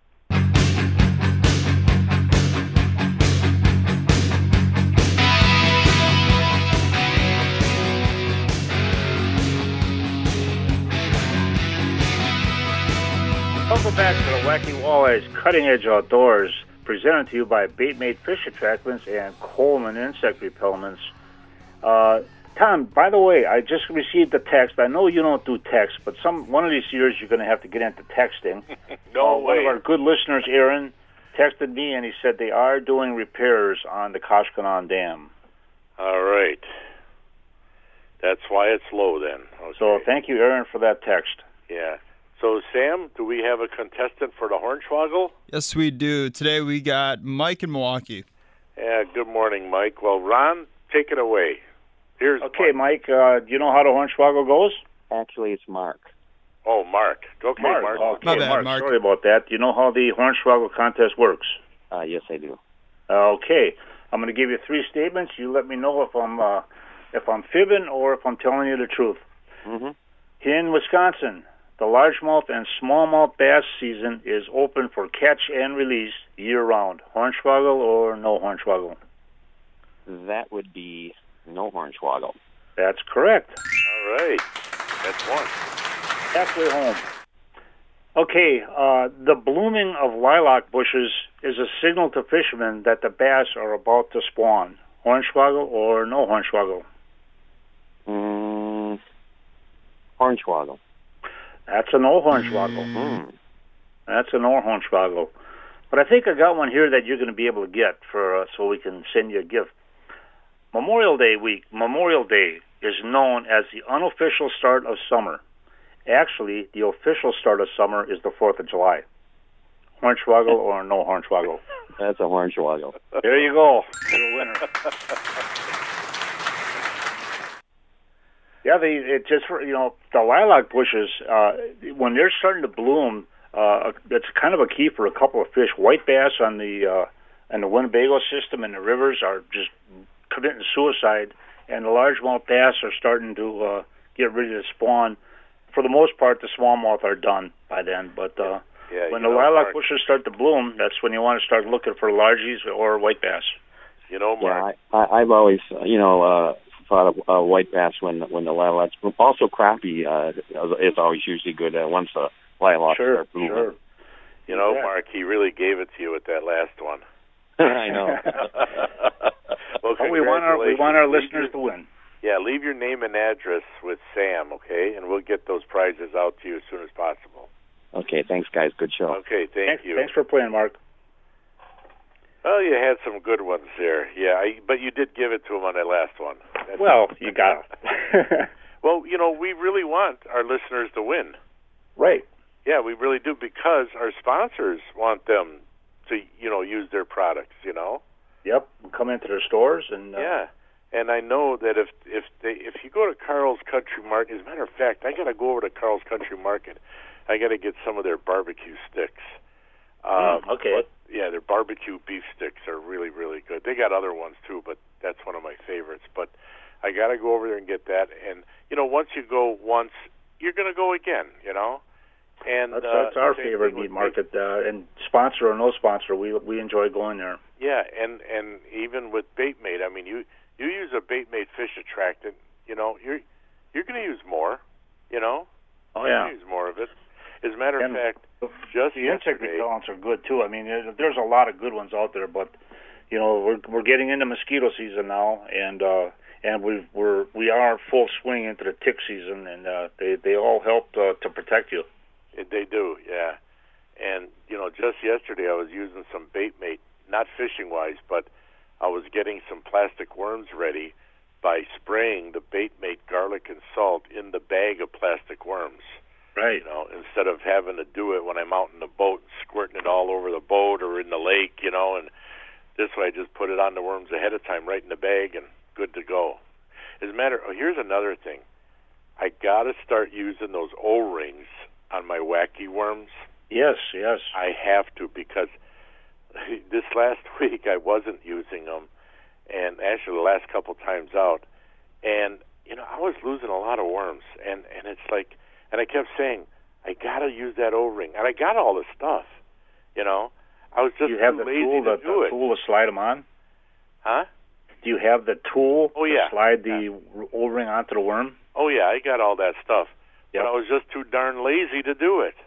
Welcome back to the Wacky Walleyes Cutting Edge Outdoors, presented to you by Baitmate Fish Attractants and Coleman Insect Repellents. Tom, by the way, I just received a text. I know you don't do text, but one of these years you're going to have to get into texting. No way. One of our good listeners, Aaron, texted me, and he said they are doing repairs on the Koshkonong Dam. All right. That's why it's low then. Okay. So thank you, Aaron, for that text. Yeah. So, Sam, do we have a contestant for the Hornswoggle? Yes, we do. Today we got Mike in Milwaukee. Yeah, good morning, Mike. Well, Ron, take it away. Here's okay, Mike, do you know how the Hornswoggle goes? Actually, it's Mark. Oh, Mark. Okay, Mark. Okay, My bad, Mark. Sorry about that. Do you know how the Hornswoggle contest works? Yes, I do. Okay. I'm going to give you 3 statements. You let me know if I'm fibbing or if I'm telling you the truth. Mm-hmm. In Wisconsin, the largemouth and smallmouth bass season is open for catch and release year-round. Hornswoggle or no Hornswoggle? That would be no Hornswoggle. That's correct. All right. That's one. Halfway home. Okay, the blooming of lilac bushes is a signal to fishermen that the bass are about to spawn. Hornswoggle or no Hornswoggle? Hornswoggle. That's a no Hornswoggle. That's a no Hornswoggle. But I think I got one here that you're going to be able to get so we can send you a gift. Memorial Day week. Memorial Day is known as the unofficial start of summer. Actually, the official start of summer is the 4th of July. Hornswoggle or no Hornswoggle? That's a Hornswoggle. There you go. You're a winner. Yeah, the lilac bushes, when they're starting to bloom, that's kind of a key for a couple of fish. White bass on the Winnebago system and the rivers are just committing suicide, and the largemouth bass are starting to get ready to spawn. For the most part, the smallmouth are done by then, but when the lilac bushes start to bloom, that's when you want to start looking for largies or white bass. Mark. Yeah, I've always, thought of white bass when the lilacs bloom. Also, crappie is always usually good once the lilacs start blooming. Sure. Mark, he really gave it to you with that last one. I know. Well, we want our listeners to win. Yeah, leave your name and address with Sam, okay? And we'll get those prizes out to you as soon as possible. Okay, thanks, guys. Good show. Okay, thank you. Thanks for playing, Mark. Well, you had some good ones there. Yeah, but you did give it to him on that last one. You got it. Well, we really want our listeners to win. Right. Yeah, we really do, because our sponsors want them to, use their products, Yep, come into their stores and... Yeah, and I know that if you go to Carl's Country Market, as a matter of fact, I got to go over to Carl's Country Market. I got to get some of their barbecue sticks. Okay. Yeah, their barbecue beef sticks are really, really good. They got other ones too, but that's one of my favorites. But I got to go over there and get that. And once you go once, you're going to go again. And that's our favorite meat market. And sponsor or no sponsor, we enjoy going there. Yeah, and even with Baitmate, I mean, you use a Baitmate fish attractant. You're going to use more. Oh yeah, you're going to use more of it. As a matter of fact, just the insect repellents are good too. I mean, there's a lot of good ones out there, but we're getting into mosquito season now, and we are full swing into the tick season, and they all help to protect you. They do, yeah. And, just yesterday I was using some bait mate, not fishing-wise, but I was getting some plastic worms ready by spraying the bait mate garlic and salt in the bag of plastic worms. Right. Instead of having to do it when I'm out in the boat and squirting it all over the boat or in the lake, and this way I just put it on the worms ahead of time right in the bag and good to go. Here's another thing. I got to start using those O-rings on my wacky worms. Yes. I have to, because this last week I wasn't using them, and actually the last couple times out, and I was losing a lot of worms, and it's like, and I kept saying, I got to use that O-ring, and I got all the stuff, I was just you have too the lazy tool, to do it. Tool to slide them on? Huh? Do you have the tool to slide the O-ring onto the worm? Oh, yeah, I got all that stuff. Yep. But I was just too darn lazy to do it.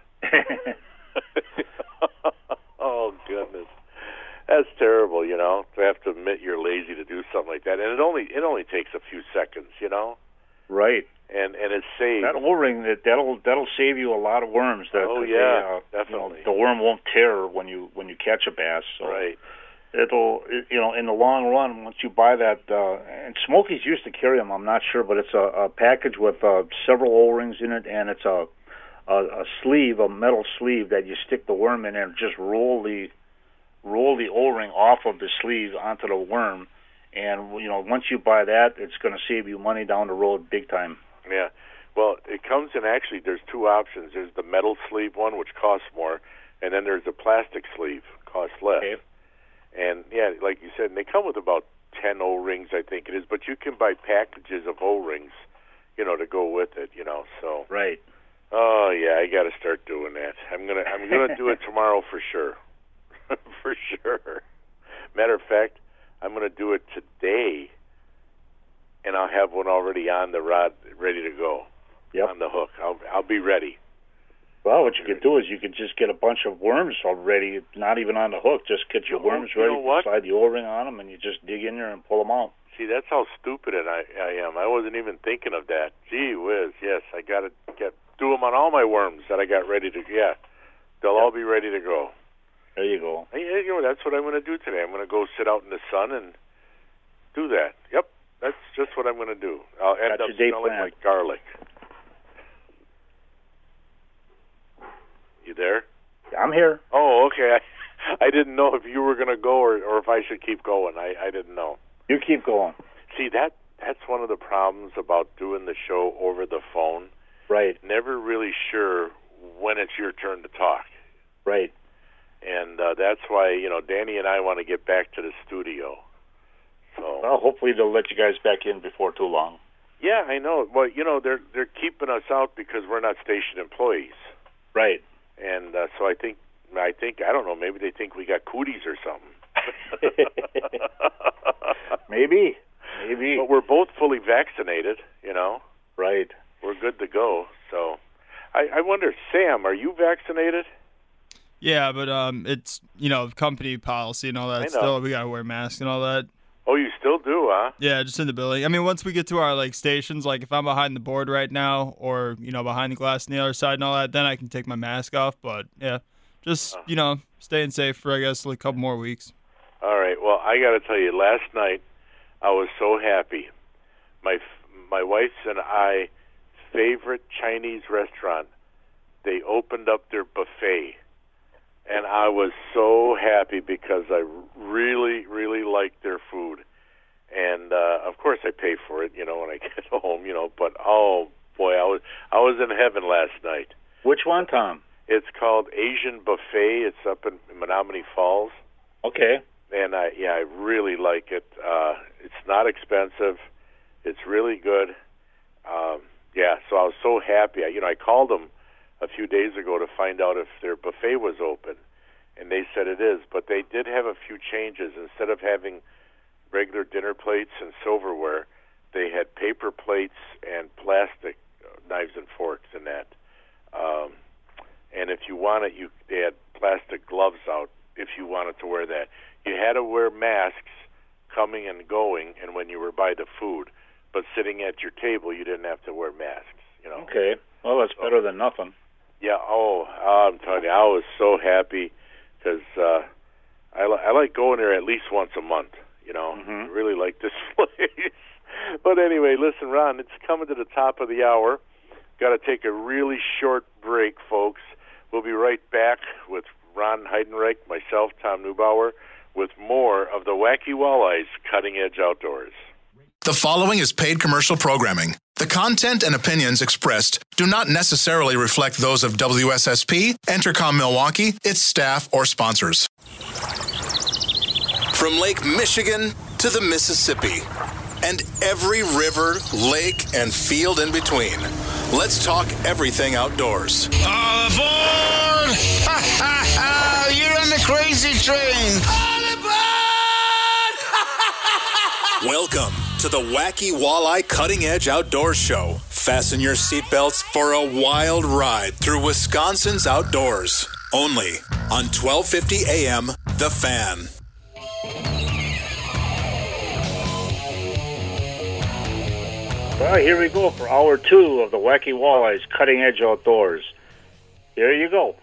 Oh, goodness. That's terrible, to have to admit you're lazy to do something like that. And it only takes a few seconds, Right. And it's saved. That O-ring, that'll save you a lot of worms. Definitely. The worm won't tear when you catch a bass. So right. It'll, in the long run, once you buy that, and Smokies used to carry them, I'm not sure, but it's a package with several O-rings in it, and it's a sleeve, a metal sleeve that you stick the worm in and just roll the O-ring off of the sleeve onto the worm. And, once you buy that, it's going to save you money down the road big time. Yeah. Well, it comes in, actually, there's two options. There's the metal sleeve one, which costs more, and then there's the plastic sleeve, costs less. Okay. And, yeah, like you said, and they come with about 10 O-rings, I think it is, but you can buy packages of O-rings, to go with it, so. Right. Oh, yeah, I got to start doing that. I'm gonna do it tomorrow for sure. For sure. Matter of fact, I'm going to do it today, and I'll have one already on the rod, ready to go. Yep. On the hook. I'll be ready. Well, what you could do is you could just get a bunch of worms already, not even on the hook. Just get your worms ready, slide the O-ring on them, and you just dig in there and pull them out. See, that's how stupid I am. I wasn't even thinking of that. Gee whiz, yes, I got to do them on all my worms that I got ready to, they'll all be ready to go. There you go. That's what I'm going to do today. I'm going to go sit out in the sun and do that. Yep, that's just what I'm going to do. I'll end up smelling like garlic. You there? I'm here. Oh, okay. I didn't know if you were going to go or if I should keep going. I didn't know. You keep going. See, that's one of the problems about doing the show over the phone. Right. Never really sure when it's your turn to talk. Right. And that's why, Danny and I want to get back to the studio. So. Well, hopefully they'll let you guys back in before too long. Yeah, I know. Well, they're keeping us out because we're not station employees. Right. And so I think, I don't know, maybe they think we got cooties or something. Maybe. But we're both fully vaccinated, Right. We're good to go. So I wonder, Sam, are you vaccinated? Yeah, but it's, company policy and all that. Still, we got to wear masks and all that. Oh, you still do, huh? Yeah, just in the building. I mean, once we get to our, stations, if I'm behind the board right now or, behind the glass on the other side and all that, then I can take my mask off. But, yeah, just, staying safe for, I guess, a couple more weeks. All right. Well, I got to tell you, last night I was so happy. My wife's and I favorite Chinese restaurant, they opened up their buffet. And I was so happy because I really, really liked their food. And, of course, I pay for it, when I get home, But, oh, boy, I was in heaven last night. Which one, Tom? It's called Asian Buffet. It's up in Menominee Falls. Okay. And, I really like it. It's not expensive. It's really good. So I was so happy. I called them a few days ago to find out if their buffet was open, and they said it is, but they did have a few changes. Instead of having regular dinner plates and silverware, they had paper plates and plastic knives and forks and that. And if you want it, they had plastic gloves out if you wanted to wear that. You had to wear masks coming and going and when you were by the food, but sitting at your table, you didn't have to wear masks, Okay. Well, that's better than nothing. Yeah, I'm telling you, I was so happy because I like going there at least once a month. I really like this place. But anyway, listen, Ron, it's coming to the top of the hour. Got to take a really short break, folks. We'll be right back with Ron Heidenreich, myself, Tom Neubauer, with more of the Wacky Walleyes Cutting Edge Outdoors. The following is paid commercial programming. The content and opinions expressed do not necessarily reflect those of WSSP, Entercom Milwaukee, its staff, or sponsors. From Lake Michigan to the Mississippi, and every river, lake, and field in between, let's talk everything outdoors. All aboard! Ha ha ha! You're on the crazy train! Welcome to the Wacky Walleye Cutting Edge Outdoors Show. Fasten your seatbelts for a wild ride through Wisconsin's outdoors. Only on 1250 AM, The Fan. Well, here we go for hour 2 of the Wacky Walleyes Cutting Edge Outdoors. Here you go.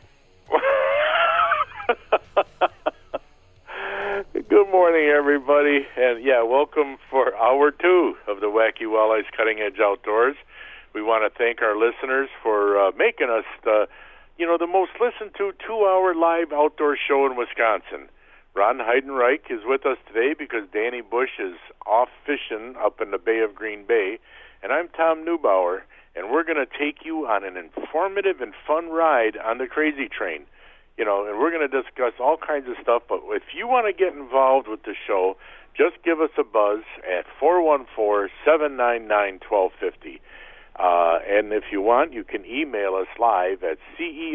Good morning, everybody, and welcome for hour 2 of the Wacky Walleyes Cutting Edge Outdoors. We want to thank our listeners for making us the most listened to 2-hour live outdoor show in Wisconsin. Ron Heidenreich is with us today because Danny Bush is off fishing up in the Bay of Green Bay, and I'm Tom Neubauer, and we're going to take you on an informative and fun ride on the Crazy Train. And we're going to discuss all kinds of stuff, but if you want to get involved with the show, just give us a buzz at 414-799-1250. And if you want, you can email us live at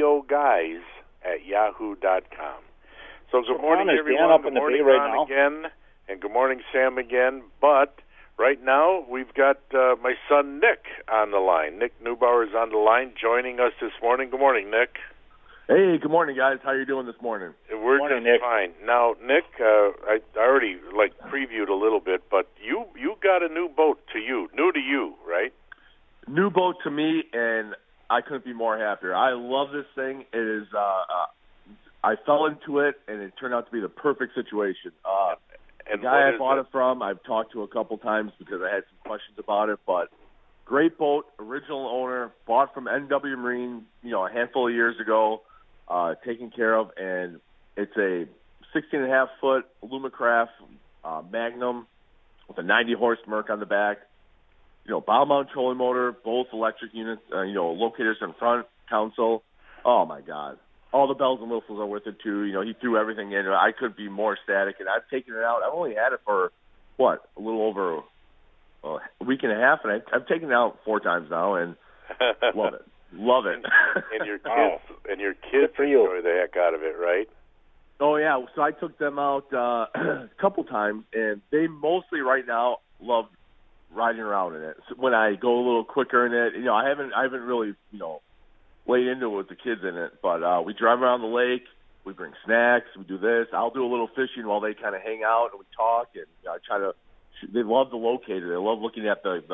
ceoguys@yahoo.com. So good morning, everyone. Good morning, Ron again, and good morning, Sam again. But right now, we've got my son, Nick, on the line. Nick Neubauer is on the line, joining us this morning. Good morning, Nick. Hey, good morning, guys. How are you doing this morning? We're just fine. Now, Nick, I already previewed a little bit, but you got a new boat new to you, right? New boat to me, and I couldn't be more happier. I love this thing. It is. I fell into it, and it turned out to be the perfect situation. And the guy I bought it from, I've talked to a couple times because I had some questions about it, but great boat, original owner, bought from NW Marine, a handful of years ago. Taken care of, and it's a 16.5-foot Alumacraft Magnum with a 90-horse Merc on the back. Bow mount trolling motor, both electric units, locators in front, console. Oh, my God. All the bells and whistles are with it, too. He threw everything in. I couldn't be more ecstatic, and I've taken it out. I've only had it for, a little over a week and a half, and I've taken it out 4 times now, and love it. Love it. And your kids enjoy the heck out of it, right? Oh, yeah. So I took them out a couple times, and they mostly right now love riding around in it. So when I go a little quicker in it, I haven't really, laid into it with the kids in it. But we drive around the lake. We bring snacks. We do this. I'll do a little fishing while they kind of hang out and we talk. And I try to. They love the locator. They love looking at the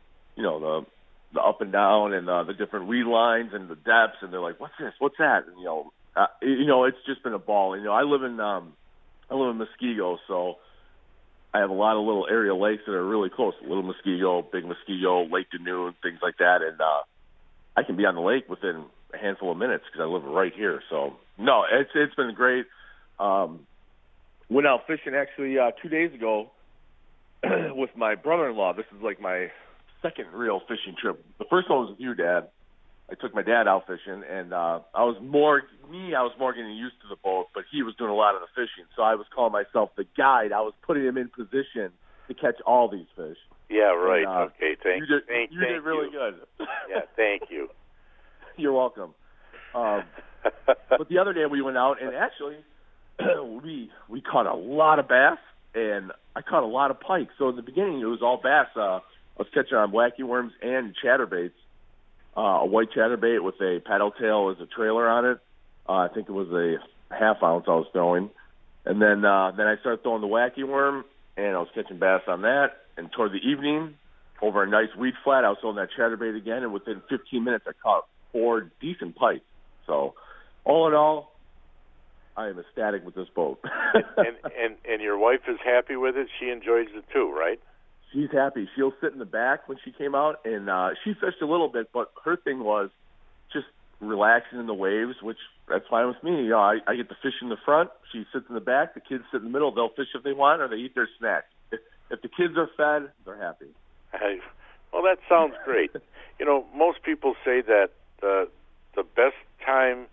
up and down and the different weed lines and the depths, and they're like, "What's this? What's that?" And it's just been a ball. I live in Muskego, so I have a lot of little area lakes that are really close. Little Muskego, Big Muskego, Lake Dunoon, things like that, and I can be on the lake within a handful of minutes because I live right here. So no, it's been great. Went out fishing actually 2 days ago with my brother-in-law. This is like my second real fishing trip. The first one was with you, Dad. I took my dad out fishing, and I was more getting used to the boat, but he was doing a lot of the fishing. So I was calling myself the guide. I was putting him in position to catch all these fish. Yeah, right. And, okay, you did really good. Yeah, thank you. You're welcome. But the other day we went out, and actually we caught a lot of bass, and I caught a lot of pike. So in the beginning it was all bass. I was catching on wacky worms and chatterbaits. A white chatterbait with a paddle tail as a trailer on it. I think it was a half ounce I was throwing. And then I started throwing the wacky worm, and I was catching bass on that. And toward the evening, over a nice weed flat, I was throwing that chatterbait again, and within 15 minutes I caught 4 decent pike. So, all in all, I am ecstatic with this boat. and your wife is happy with it? She enjoys it too, right? She's happy. She'll sit in the back when she came out, and she fished a little bit, but her thing was just relaxing in the waves, which that's fine with me. You know, I get to fish in the front. She sits in the back. The kids sit in the middle. They'll fish if they want, or they eat their snack. If the kids are fed, they're happy. Well, that sounds great. You know, most people say that the best time,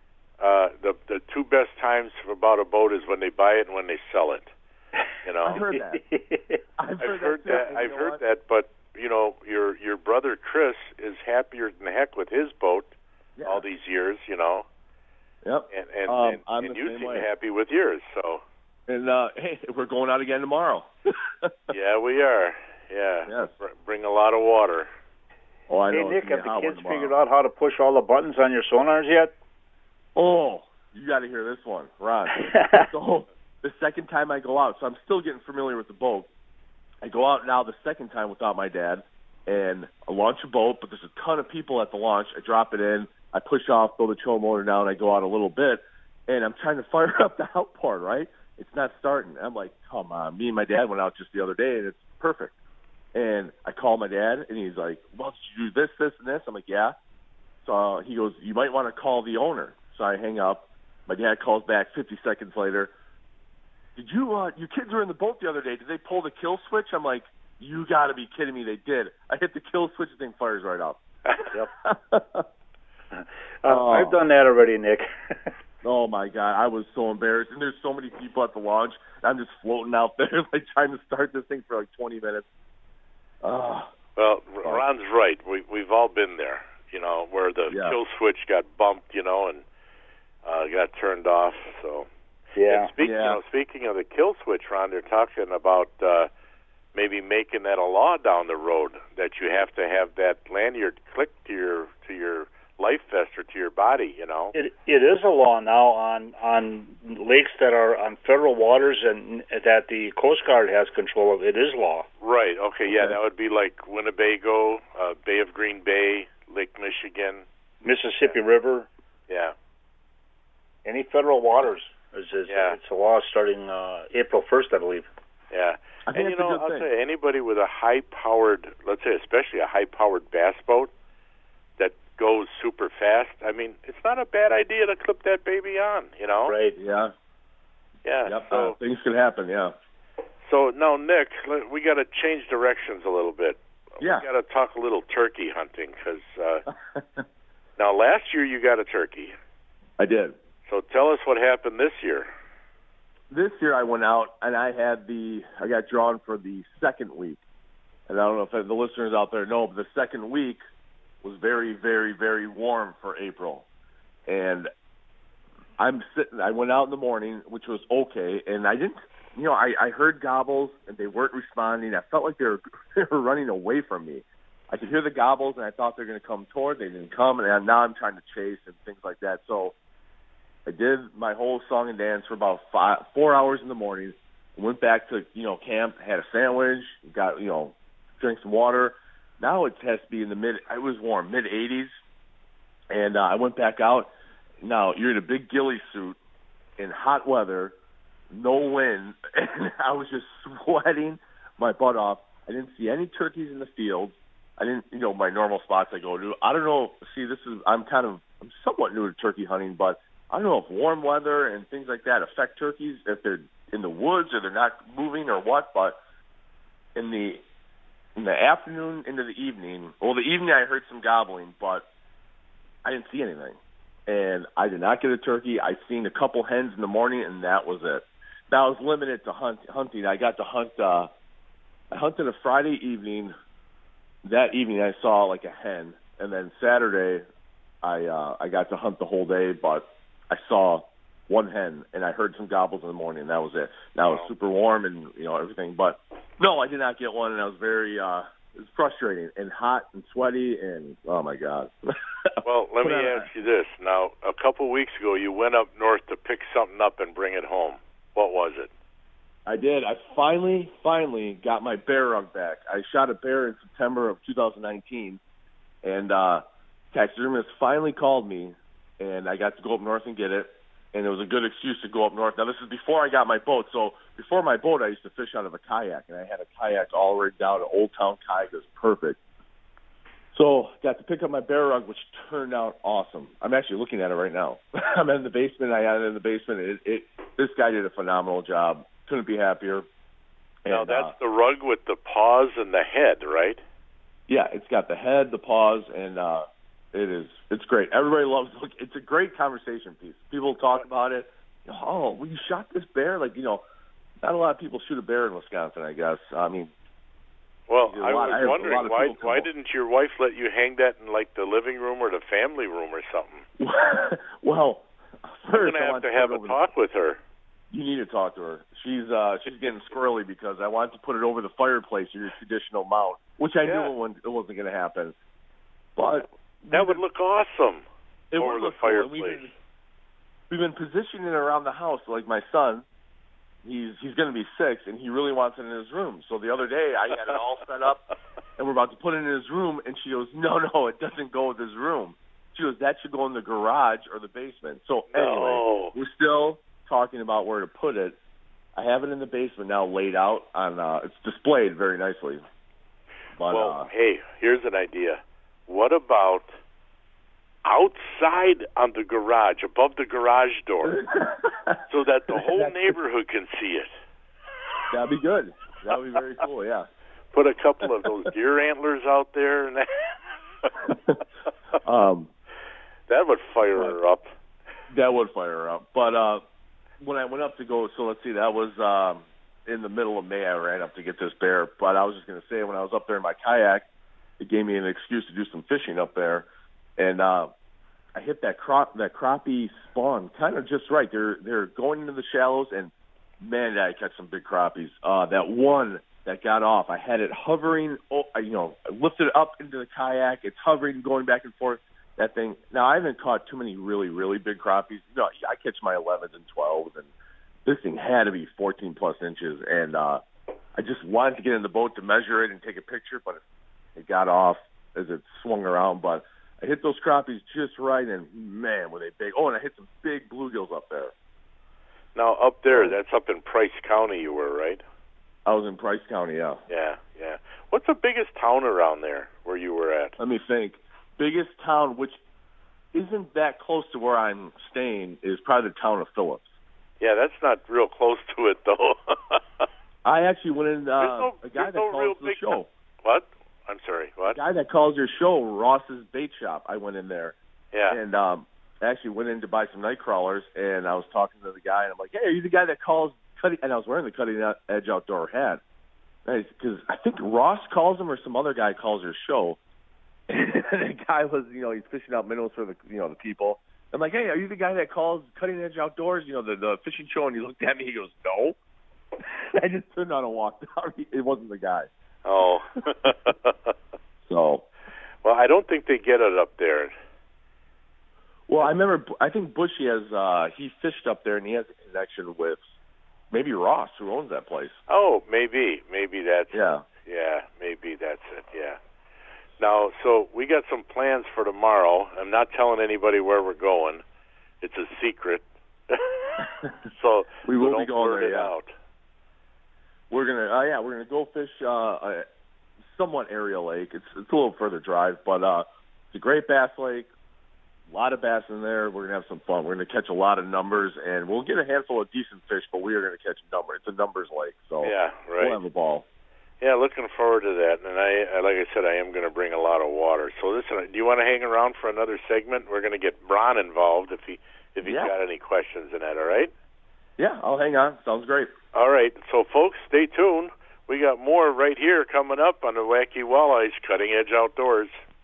the two best times about a boat is when they buy it and when they sell it. You know, I've heard that. I've heard that. But you know, your brother Chris is happier than heck with his boat all these years. You know. Yep. And you seem happy with yours. So. And hey, we're going out again tomorrow. Yeah, we are. Yeah. Yes. Bring a lot of water. Oh, I know. Hey, Nick, have the kids figured out how to push all the buttons on your sonars yet? Oh, you got to hear this one, Ron. So the second time I go out, so I'm still getting familiar with the boat. I go out now the second time without my dad, and I launch a boat, but there's a ton of people at the launch. I drop it in, I push off, throw the choke motor down, I go out a little bit, and I'm trying to fire up the outboard, right? It's not starting. I'm like, come on. Me and my dad went out just the other day, and it's perfect. And I call my dad, and he's like, well, did you do this, this, and this? I'm like, yeah. So he goes, you might want to call the owner. So I hang up. My dad calls back 50 seconds later. Did you, your kids were in the boat the other day. Did they pull the kill switch? I'm like, you got to be kidding me. They did. I hit the kill switch, the thing fires right up. Yep. I've done that already, Nick. Oh, my God. I was so embarrassed. And there's so many people at the launch. I'm just floating out there, like trying to start this thing for like 20 minutes. Well, Ron's right. We've all been there, you know, where the kill switch got bumped, you know, and got turned off. So, yeah. And speaking of the kill switch, Ron, they're talking about maybe making that a law down the road, that you have to have that lanyard clicked to your life vest or to your body, you know. It is a law now on lakes that are on federal waters and that the Coast Guard has control of. It is law. Right. Okay. Yeah, that would be like Winnebago, Bay of Green Bay, Lake Michigan, Mississippi River. Yeah. Any federal waters. It's a law starting April 1st, I believe. Yeah. And, you know, I'll tell you, anybody with a high-powered, let's say especially a high-powered bass boat that goes super fast, I mean, it's not a bad idea to clip that baby on, you know? Right. Yeah. Yeah. Yep. So, things could happen, yeah. So, now, Nick, we got to change directions a little bit. Yeah. We got to talk a little turkey hunting, because now last year you got a turkey. I did. So tell us what happened this year. This year I went out and I got drawn for the second week. And I don't know if the listeners out there know, but the second week was very, very, very warm for April. And I went out in the morning, which was okay, and I didn't, you know, I heard gobbles and they weren't responding. I felt like they were running away from me. I could hear the gobbles and I thought they were going to come toward. They didn't come, and now I'm trying to chase and things like that. So I did my whole song and dance for about 4 hours in the morning. Went back to, you know, camp, had a sandwich, got, you know, drank some water. Now it has to be in the it was warm, mid-80s. And I went back out. Now you're in a big ghillie suit in hot weather, no wind, and I was just sweating my butt off. I didn't see any turkeys in the field. I didn't, you know, my normal spots I go to. I don't know. See, I'm somewhat new to turkey hunting, but I don't know if warm weather and things like that affect turkeys, if they're in the woods or they're not moving or what. But in the afternoon into the evening, the evening I heard some gobbling, but I didn't see anything. And I did not get a turkey. I seen a couple hens in the morning, and that was it. Now I was limited to hunting. I got to hunt. I hunted a Friday evening. That evening I saw like a hen, and then Saturday I got to hunt the whole day, but I saw one hen, and I heard some gobbles in the morning, and that was it. Now it was super warm and, you know, everything, but no, I did not get one, and I was very, it was frustrating and hot and sweaty, and oh my God. Well, let me ask you this. Now, a couple weeks ago, you went up north to pick something up and bring it home. What was it? I did. I finally got my bear rug back. I shot a bear in September of 2019, and taxidermist finally called me and I got to go up north and get it. And it was a good excuse to go up north. Now, this is before I got my boat. So before my boat, I used to fish out of a kayak, and I had a kayak all the way down to Old Town Kayak. It was perfect. So got to pick up my bear rug, which turned out awesome. I'm actually looking at it right now. I'm in the basement. I had it in the basement. This guy did a phenomenal job. Couldn't be happier. Now, that's the rug with the paws and the head, right? Yeah, it's got the head, the paws, and it's great. Everybody loves it. It's a great conversation piece. People talk about it. Oh, well, you shot this bear? Like, not a lot of people shoot a bear in Wisconsin, I guess. I mean, well, I was wondering, why didn't your wife let you hang that in, like, the living room or the family room or something? Well, first I'm going to have a talk with her. You need to talk to her. She's getting squirrely because I wanted to put it over the fireplace, your traditional mount, which I knew it wasn't going to happen. But that would look awesome over the fireplace. We've been positioning it around the house. Like my son, he's going to be 6, and he really wants it in his room. So the other day, I had it all set up, and we're about to put it in his room, and she goes, no, it doesn't go with his room. She goes, that should go in the garage or the basement. So anyway, we're still talking about where to put it. I have it in the basement now, laid out on. It's displayed very nicely. But, hey, here's an idea. What about outside on the garage, above the garage door, so that the whole neighborhood can see it? That'd be good. That'd be very cool. Yeah. Put a couple of those deer antlers out there, and that would fire her up. That would fire her up. But when I went up to go, so let's see, that was in the middle of May. I ran up to get this bear. But I was just going to say, when I was up there in my kayak, it gave me an excuse to do some fishing up there, and I hit that crappie spawn kind of just right. They're going into the shallows, and man, did I catch some big crappies. That one that got off, I had it hovering. I lifted it up into the kayak. It's hovering, going back and forth. That thing. Now I haven't caught too many really, really big crappies. I catch my 11s and 12s, and this thing had to be 14 plus inches. And I just wanted to get in the boat to measure it and take a picture, but it got off as it swung around. But I hit those crappies just right, and man, were they big. Oh, and I hit some big bluegills up there. Now, up there, that's up in Price County you were, right? I was in Price County, yeah. Yeah. What's the biggest town around there where you were at? Let me think. Biggest town, which isn't that close to where I'm staying, is probably the town of Phillips. Yeah, that's not real close to it, though. I actually went in, a guy that calls the show. What? I'm sorry, what? A guy that calls your show, Ross's Bait Shop. I went in there. Yeah. And actually went in to buy some night crawlers, and I was talking to the guy, and I'm like, hey, are you the guy that calls Cutting? And I was wearing the Cutting Edge Outdoor hat. Because I think Ross calls him or some other guy calls your show. And the guy was, he's fishing out minnows for the people. I'm like, hey, are you the guy that calls Cutting Edge Outdoors, the fishing show? And he looked at me, he goes, no. I just turned on and walked out. It wasn't the guy. Oh. So. Well, I don't think they get it up there. Well, I think Bushy has, he fished up there, and he has a connection with maybe Ross, who owns that place. Oh, maybe that's it. Yeah, maybe that's it, yeah. Now, so we got some plans for tomorrow. I'm not telling anybody where we're going. It's a secret. So we will be going there, out. We're gonna go fish a somewhat area lake. It's a little further drive, but it's a great bass lake. A lot of bass in there. We're gonna have some fun. We're gonna catch a lot of numbers, and we'll get a handful of decent fish. But we are gonna catch a number. It's a numbers lake, so yeah, right. We'll have a ball. Yeah, looking forward to that. And I like I said, I am going to bring a lot of water. So listen, do you want to hang around for another segment? We're going to get Bron involved if he's got any questions in that. All right? Yeah, I'll hang on. Sounds great. All right. So folks, stay tuned. We got more right here coming up on the Wacky Walleyes Cutting Edge Outdoors.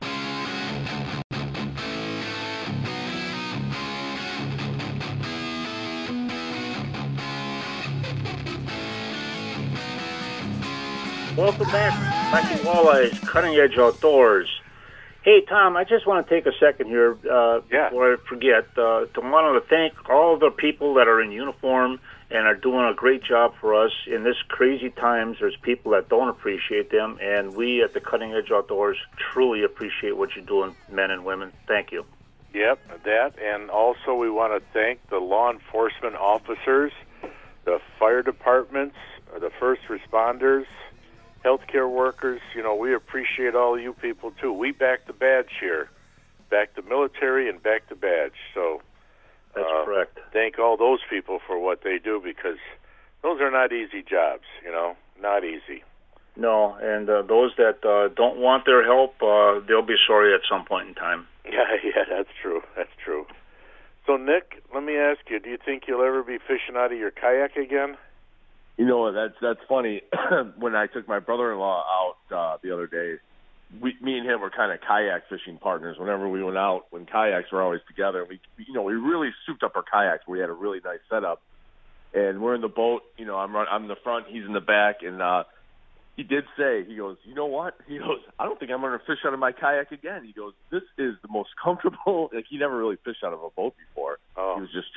Welcome back, Wacky Walleyes, Cutting Edge Outdoors. Hey, Tom, I just want to take a second here before I forget to want to thank all the people that are in uniform and are doing a great job for us in this crazy times. There's people that don't appreciate them, and we at the Cutting Edge Outdoors truly appreciate what you're doing, men and women. Thank you. Yep, that. And also we want to thank the law enforcement officers, the fire departments, the first responders, healthcare workers. You know, we appreciate all you people, too. We back the badge here. Back the military and back the badge. So that's correct. Thank all those people for what they do, because those are not easy jobs, you know, not easy. No, and those that don't want their help, they'll be sorry at some point in time. Yeah, that's true. That's true. So, Nick, let me ask you, do you think you'll ever be fishing out of your kayak again? You know, that's funny. When I took my brother-in-law out the other day, me and him were kind of kayak fishing partners. Whenever we went out, when kayaks were always together, we really souped up our kayaks. We had a really nice setup, and we're in the boat. You know, I'm in the front, he's in the back, and he did say, he goes, you know what? He goes, I don't think I'm going to fish out of my kayak again. He goes, this is the most comfortable. Like, he never really fished out of a boat before. Oh. He was just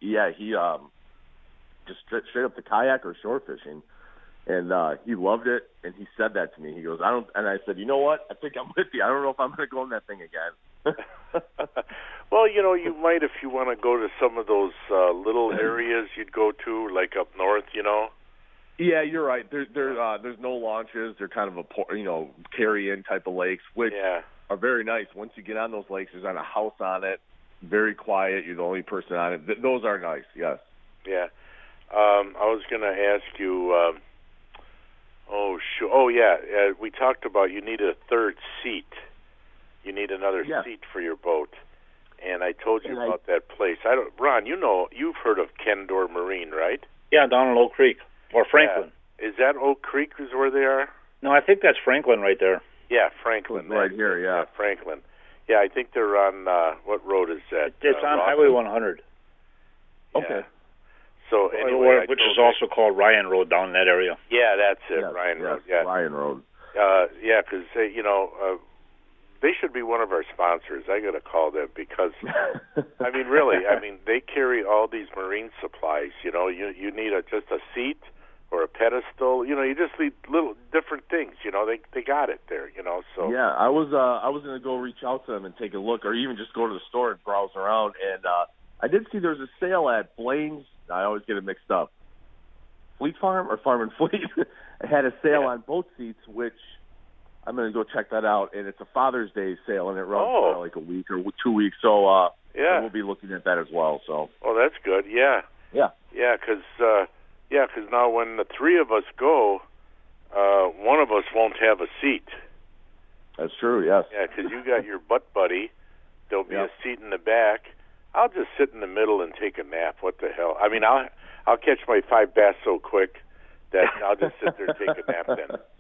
straight up the kayak or shore fishing. And he loved it, and he said that to me. He goes, and I said, you know what? I think I'm with you. I don't know if I'm going to go in that thing again. Well, you know, you might if you want to go to some of those little areas you'd go to, like up north, you know. Yeah, you're right. There's no launches. They're kind of carry-in type of lakes, which are very nice. Once you get on those lakes, there's not a house on it. Very quiet. You're the only person on it. Those are nice. Yes. Yeah. I was going to ask you. We talked about you need a third seat. You need another seat for your boat. And I told you about that place. Ron, you've heard of Kendor Marine, right? Yeah, down in Oak Creek. Or Franklin. Yeah. Is that Oak Creek is where they are? No, I think that's Franklin right there. Yeah, Franklin. Right here, yeah. Franklin. Yeah, I think they're on, what road is that? It's on Highway 100. Okay. Yeah. So anyway, which is also called Ryan Road down in that area. Yeah, that's it, Ryan Road. Yeah, Ryan Road. Yeah, because they should be one of our sponsors. I got to call them because, I mean, really, they carry all these marine supplies. You know, you need just a seat or a pedestal. You know, you just need little different things. You know, they got it there. You know, so yeah, I was going to go reach out to them and take a look, or even just go to the store and browse around. And I did see there's a sale at Blaine's. I always get it mixed up. Fleet Farm or Farm and Fleet it had a sale on boat seats, which I'm going to go check that out. And it's a Father's Day sale, and it runs for like a week or 2 weeks. So we'll be looking at that as well. So that's good. Yeah. Because now when the three of us go, one of us won't have a seat. That's true. Yes. Yeah, because you got your butt buddy. There'll be a seat in the back. I'll just sit in the middle and take a nap. What the hell? I mean, I'll catch my 5 bass so quick that I'll just sit there and take a nap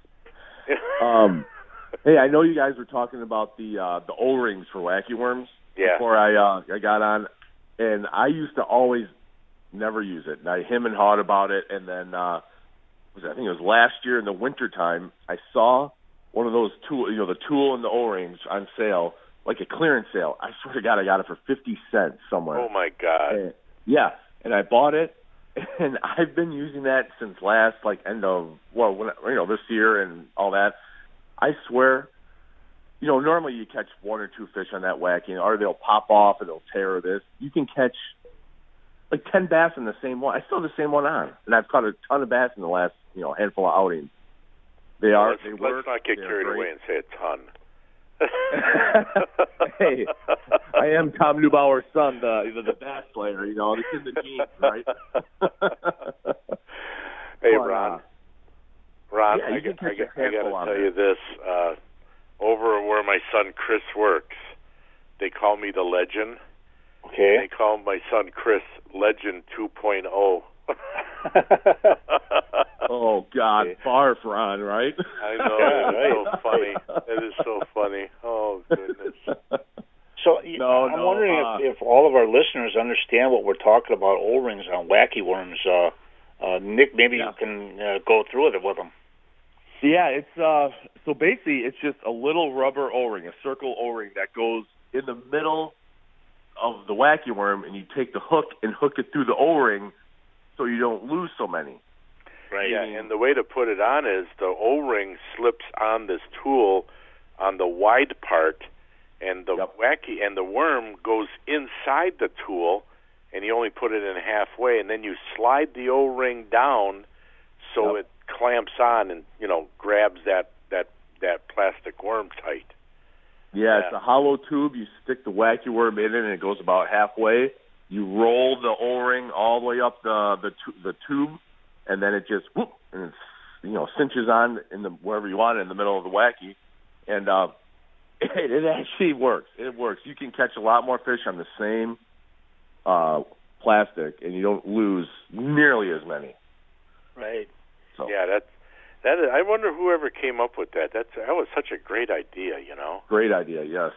then. Hey, I know you guys were talking about the O-rings for wacky worms before I got on, and I used to always never use it. And I him and hawed about it, and then I think it was last year in the wintertime, I saw one of those the tool and the O-rings on sale. Like a clearance sale. I swear to God, I got it for 50 cents somewhere. Oh, my God. And I bought it, and I've been using that since last, end of, this year and all that. I swear, normally you catch 1 or 2 fish on that wacky, or they'll pop off and they'll tear this. You can catch, 10 bass in the same one. I still have the same one on, and I've caught a ton of bass in the last, handful of outings. They work. Let's not get carried away and say a ton. Hey, I am Tom Neubauer's son, the bass player. It's in the genes, right? Hey, Ron. I got to tell you this. Over where my son Chris works, they call me the legend. Okay. They call my son Chris Legend 2.0. Oh, God, barf, Ron, right? I know, it's so funny. It is so funny. Oh, goodness. So I'm wondering if all of our listeners understand what we're talking about, O-rings on wacky worms. Nick, maybe you can go through it with them. Yeah, it's so basically it's just a little rubber O-ring, a circle O-ring that goes in the middle of the wacky worm, and you take the hook and hook it through the O-ring so you don't lose so many. Right. Yeah, and the way to put it on is the O-ring slips on this tool on the wide part, and the wacky and the worm goes inside the tool, and you only put it in halfway, and then you slide the O-ring down so it clamps on and grabs that plastic worm tight. Yeah, it's a hollow tube. You stick the wacky worm in it, and it goes about halfway. You roll the O-ring all the way up the tube, and then it just whoop, and it's cinches on wherever you want it in the middle of the wacky, and it actually works. It works. You can catch a lot more fish on the same plastic, and you don't lose nearly as many. Right. So. Yeah, that is, I wonder whoever came up with that. That was such a great idea, Great idea, yes.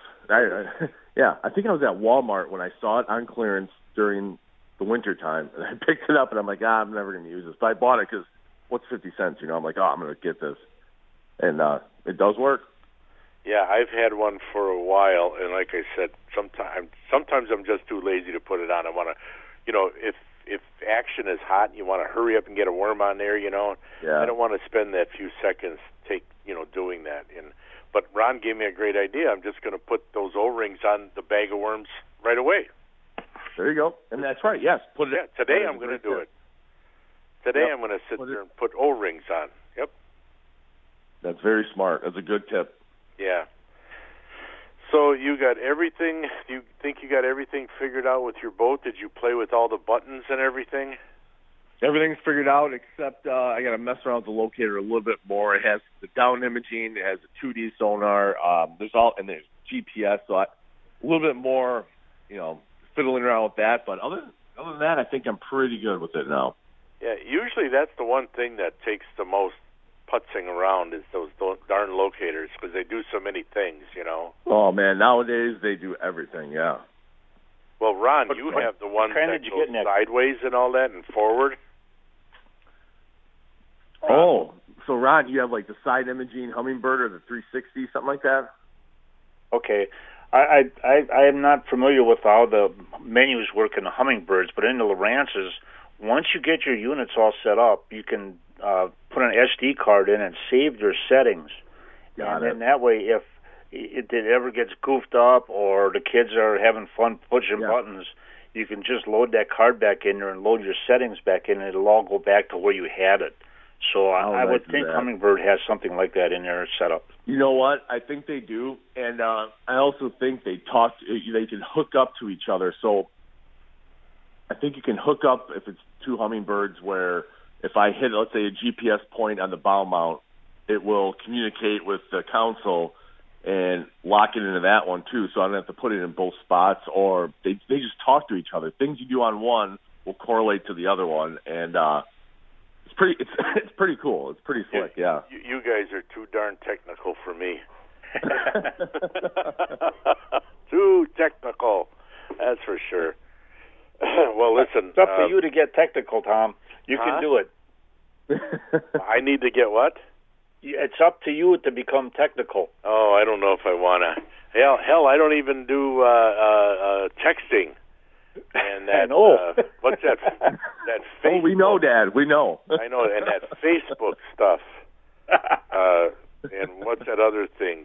I think I was at Walmart when I saw it on clearance during the winter time, and I picked it up, and I'm like, I'm never going to use this. But I bought it because what's 50 cents? I'm like, I'm going to get this, and it does work. Yeah, I've had one for a while, and like I said, sometimes I'm just too lazy to put it on. I want to, if action is hot and you want to hurry up and get a worm on there, I don't want to spend that few seconds doing that. But Ron gave me a great idea. I'm just going to put those O-rings on the bag of worms right away. There you go. And that's right, yes. Today I'm going to do it. Today I'm going to sit there and put O-rings on. Yep. That's very smart. That's a good tip. Yeah. So you got everything, do you think you got everything figured out with your boat? Did you play with all the buttons and everything? Everything's figured out except I got to mess around with the locator a little bit more. It has the down imaging, it has a 2D sonar, there's GPS, so a little bit more, fiddling around with that. But other than that, I think I'm pretty good with it now. Yeah, usually that's the one thing that takes the most putzing around is those darn locators because they do so many things, Oh, man, nowadays they do everything, yeah. Well, Ron, you have the one that goes sideways and all that and forward. Oh, so Ron, you have like the side imaging Humminbird or the 360, something like that? Okay. I am not familiar with how the menus work in the Humminbirds, but in the Lowrances, once you get your units all set up, you can put an SD card in and save your settings. And that way, if it ever gets goofed up or the kids are having fun pushing buttons, you can just load that card back in there and load your settings back in, and it'll all go back to where you had it. So I would think Humminbird has something like that in there set up. You know what? I think they do, and I also think they can hook up to each other. So I think you can hook up if it's two Humminbirds where if I hit, let's say, a GPS point on the bow mount, it will communicate with the console and lock it into that one too. So I don't have to put it in both spots, or they just talk to each other. Things you do on one will correlate to the other one, and it's pretty cool. It's pretty slick, yeah. You guys are too darn technical for me. Too technical, that's for sure. Well, listen. It's up to you to get technical, Tom. You can do it. I need to get what? It's up to you to become technical. Oh, I don't know if I want to. Hell, I don't even do texting. And that, what's that? That Facebook. Oh, we know, Dad. We know. I know, and that Facebook stuff. And what's that other thing?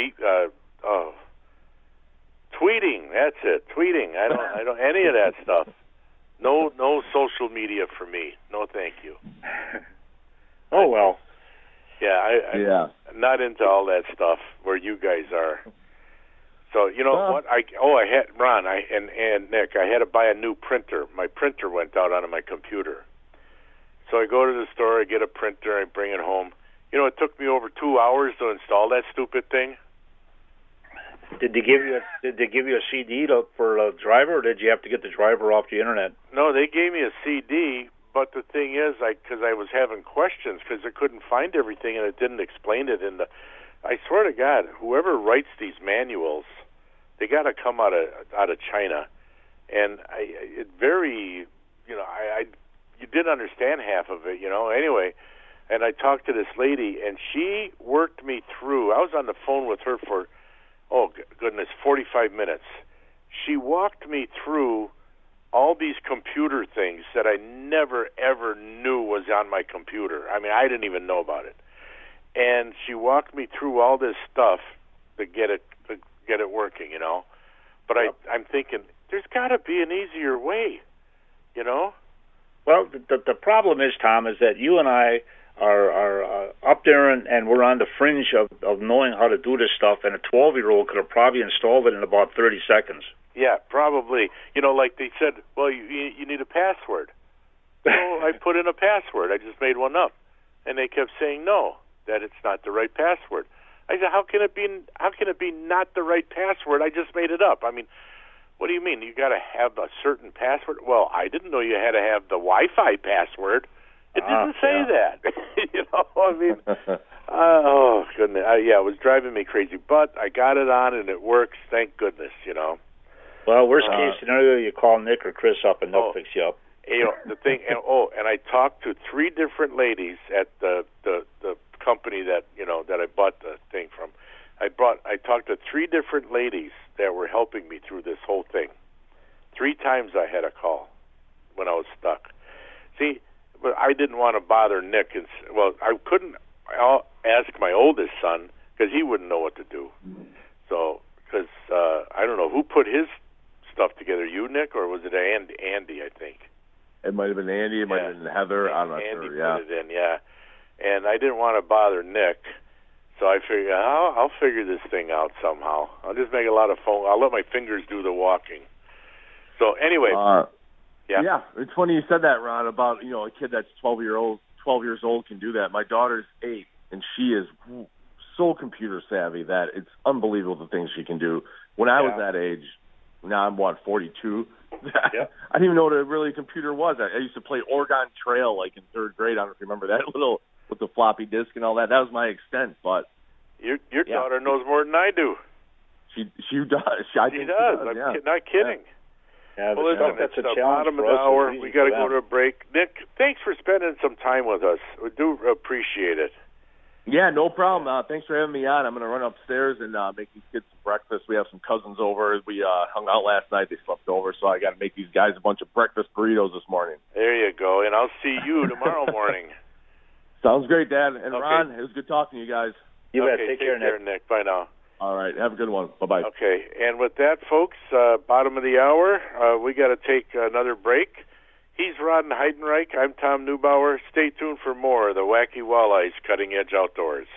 Tweeting. That's it. Tweeting. I don't any of that stuff. No social media for me. No, thank you. Oh well. Yeah, I'm not into all that stuff where you guys are. So you know what? I had Ron. And Nick. I had to buy a new printer. My printer went out on my computer. So I go to the store. I get a printer. I bring it home. It took me over 2 hours to install that stupid thing. Did they give you a CD for a driver, or did you have to get the driver off the internet? No, they gave me a CD. But the thing is, because I was having questions because I couldn't find everything and it didn't explain it. I swear to God, whoever writes these manuals, they got to come out of China. And you didn't understand half of it, Anyway, and I talked to this lady, and she worked me through. I was on the phone with her for, 45 minutes. She walked me through all these computer things that I never, ever knew was on my computer. I mean, I didn't even know about it. And she walked me through all this stuff to get it, get it working, you know. But I'm thinking there's got to be an easier way, you know. Well, the problem is, Tom, is that you and I are up there and we're on the fringe of knowing how to do this stuff, and a 12-year-old could have probably installed it in about 30 seconds. Yeah, probably. You know, like they said, well, you need a password. So I put in a password. I just made one up. And they kept saying no, that it's not the right password. I said, how can it be not the right password? I just made it up. I mean, what do you mean? You got to have a certain password? Well, I didn't know you had to have the Wi-Fi password. It didn't say that. You know, I mean, oh goodness, yeah, it was driving me crazy. But I got it on and it works. Thank goodness. You know. Well, worst case scenario, you call Nick or Chris up and they'll fix you up. You know, the thing, and I talked to 3 different ladies at the company that I bought the thing from. I talked to 3 different ladies that were helping me through this whole thing. 3 times I had a call when I was stuck. See, but I didn't want to bother Nick. I couldn't ask my oldest son because he wouldn't know what to do. So, because I don't know who put his stuff together. You, Nick, or was it Andy? I think it might have been Andy. It might have been Heather. I'm not Andy sure. Yeah, put it in. Yeah, and I didn't want to bother Nick, so I figured I'll figure this thing out somehow. I'll just make a lot of phone. I'll let my fingers do the walking. So anyway. Yeah, it's funny you said that, Ron, about a kid that's 12 years old can do that. My daughter's 8, and she is so computer savvy that it's unbelievable the things she can do. When I was that age, now I'm 42. I didn't even know what a computer was. I used to play Oregon Trail like in 3rd grade. I don't know if you remember that little with the floppy disk and all that. That was my extent. But your daughter knows more than I do. She does. I think she does. I'm not kidding. Yeah, well, listen, that's it's a the challenge bottom of for the us. hour. We got to go to a break. Nick, thanks for spending some time with us. We do appreciate it. Yeah, no problem. Thanks for having me on. I'm going to run upstairs and make these kids some breakfast. We have some cousins over. We hung out last night. They slept over, so I got to make these guys a bunch of breakfast burritos this morning. There you go, and I'll see you tomorrow morning. Sounds great, Dad. And Ron, it was good talking to you guys. You bet. Take care, Nick. Bye now. All right. Have a good one. Bye-bye. Okay. And with that, folks, bottom of the hour, we got to take another break. He's Ron Heidenreich. I'm Tom Neubauer. Stay tuned for more of the Wacky Walleyes Cutting Edge Outdoors.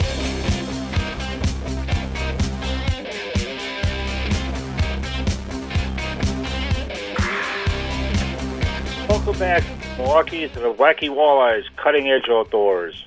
Welcome back, Milwaukee, to the Wacky Walleyes Cutting Edge Outdoors.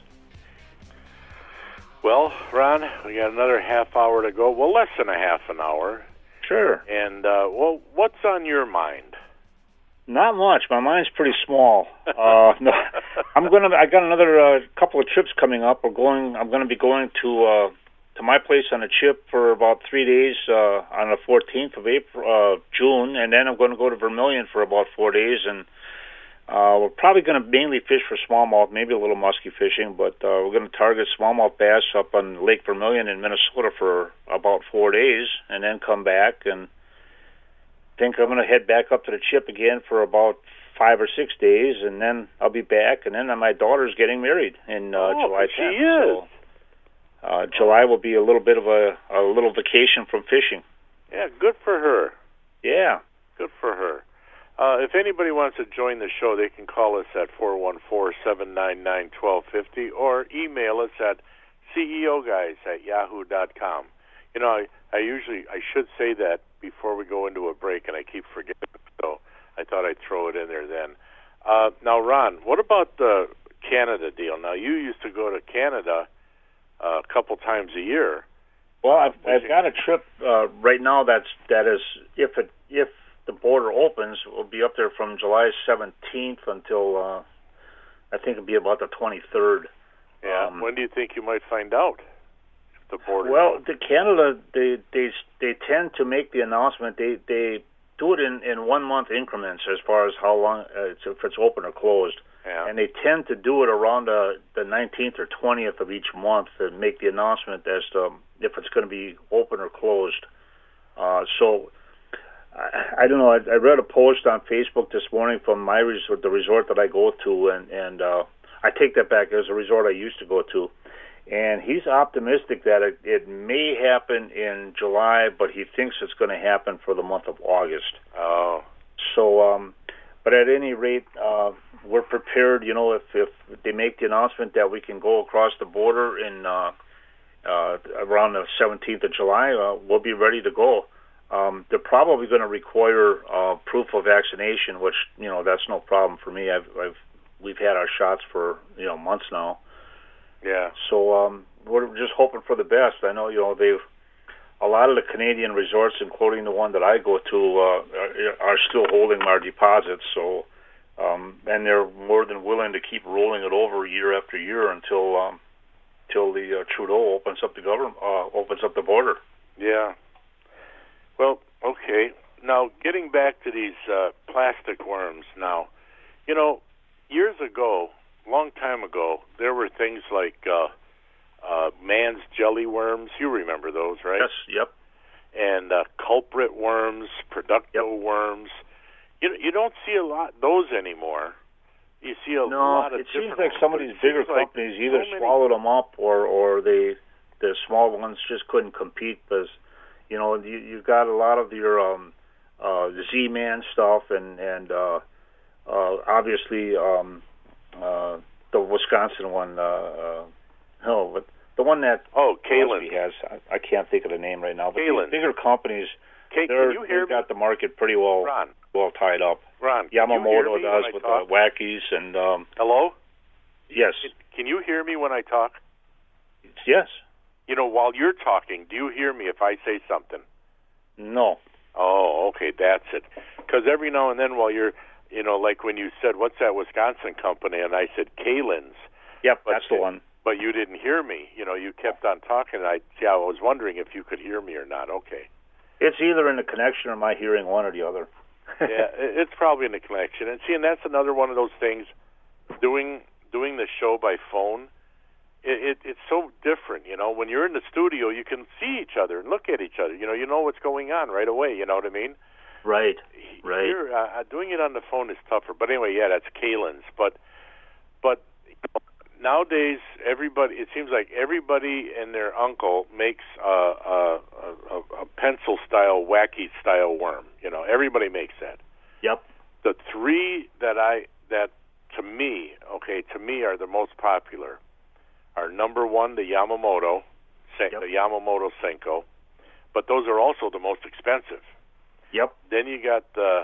Well, Ron, we got another half hour to go. Well, less than a half an hour. Sure. And, what's on your mind? Not much. My mind's pretty small. No, I got another couple of trips coming up. I'm going to be going to my place on a trip for about 3 days on the 14th of June, and then I'm going to go to Vermilion for about 4 days, and we're probably going to mainly fish for smallmouth, maybe a little musky fishing, but we're going to target smallmouth bass up on Lake Vermilion in Minnesota for about 4 days, and then come back, and think I'm going to head back up to the Chip again for about 5 or 6 days, and then I'll be back, and then my daughter's getting married in July 10th. She is. So, July will be a little bit of a little vacation from fishing. Yeah, good for her. Yeah. Good for her. If anybody wants to join the show, they can call us at 414-799-1250 or email us at ceoguys@yahoo.com. You know, I should say that before we go into a break, and I keep forgetting, so I thought I'd throw it in there then. Now, Ron, what about the Canada deal? Now, you used to go to Canada a couple times a year. Well, I've got a trip right now that is if the border opens, we'll be up there from July 17th until I think it'll be about the 23rd. Yeah. When do you think you might find out if the border? Well, the Canada they tend to make the announcement. They do it in 1 month increments as far as how long if it's open or closed. Yeah. And they tend to do it around the 19th or 20th of each month and make the announcement as to if it's going to be open or closed. So I don't know. I read a post on Facebook this morning from my resort, the resort that I go to, and I take that back. It was a resort I used to go to, and he's optimistic that it may happen in July, but he thinks it's going to happen for the month of August. Oh. So, but at any rate, we're prepared. You know, if they make the announcement that we can go across the border in around the 17th of July, we'll be ready to go. They're probably going to require proof of vaccination, which, you know, that's no problem for me. We've had our shots for, you know, months now. Yeah. So we're just hoping for the best. I know, you know, a lot of the Canadian resorts, including the one that I go to, are still holding our deposits. So, and they're more than willing to keep rolling it over year after year until the Trudeau opens up the government, opens up the border. Yeah. Well, okay. Now, getting back to these plastic worms now, you know, years ago, long time ago, there were things like man's jelly worms. You remember those, right? Yes, yep. And culprit worms, producto worms. You don't see a lot of those anymore. You see a lot of it seems different like some of these bigger companies either swallowed them up or the small ones just couldn't compete because, you know, you've got a lot of your Z-Man stuff and obviously the Wisconsin one, but the one that Kalen has, I can't think of the name right now. But Kalen. these bigger companies, they've got the market pretty well tied up. Ron, Yamamoto does with the Wackies and. Hello? Yes. Can you hear me when I talk? Yes. You know, while you're talking, do you hear me if I say something? No. Oh, okay, that's it. Because every now and then while you're, you know, like when you said, what's that Wisconsin company? And I said, Kalen's. Yep, that's the one. But you didn't hear me. You know, you kept on talking. I was wondering if you could hear me or not. Okay. It's either in the connection or my hearing, one or the other. Yeah, it's probably in the connection. And see, and that's another one of those things, doing the show by phone, it's so different, you know. When you're in the studio, you can see each other and look at each other. You know what's going on right away, you know what I mean? Right. You're, doing it on the phone is tougher. But anyway, yeah, that's Kalen's. But you know, nowadays, it seems like everybody and their uncle makes a pencil-style, wacky-style worm. You know, everybody makes that. Yep. The three that to me are the most popular are number one, the Yamamoto Senko, but those are also the most expensive. Yep. Then you got the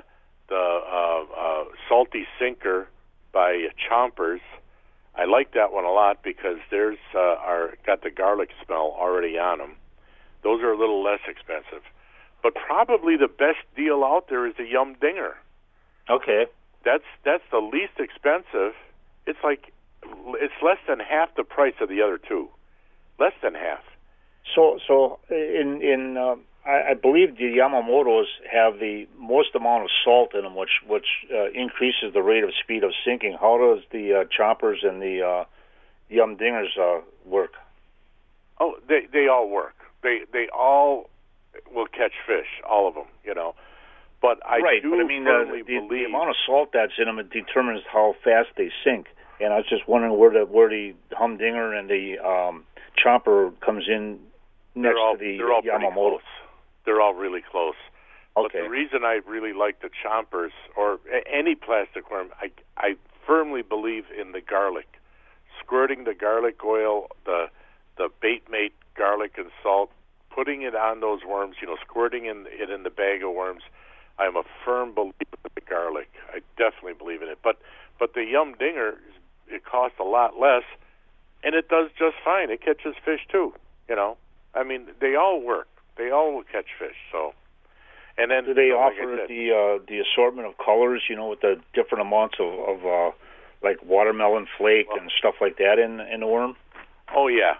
Salty Sinker by Chompers. I like that one a lot because theirs got the garlic smell already on them. Those are a little less expensive. But probably the best deal out there is the Yum Dinger. Okay. That's the least expensive. It's less than half the price of the other two. Less than half. So I believe the Yamamotos have the most amount of salt in them, which increases the rate of speed of sinking. How does the Chompers and the Yum Dingers work? Oh, they all work. They all will catch fish, all of them, you know. But I mean, the amount of salt that's in them, it determines how fast they sink. And I was just wondering where the Humdinger and the Chomper comes in next to the Yamamoto. They're all really close. Okay. But the reason I really like the Chompers or any plastic worm, I firmly believe in the garlic. Squirting the garlic oil, the bait mate garlic and salt, putting it on those worms, you know, squirting it in the bag of worms. I'm a firm believer in the garlic. I definitely believe in it. But the Yum Dinger, it costs a lot less, and it does just fine. It catches fish too, you know. I mean, they all work. They all will catch fish. So, and then do they offer the assortment of colors, you know, with the different amounts of like watermelon flake and stuff like that in the worm? Oh yeah.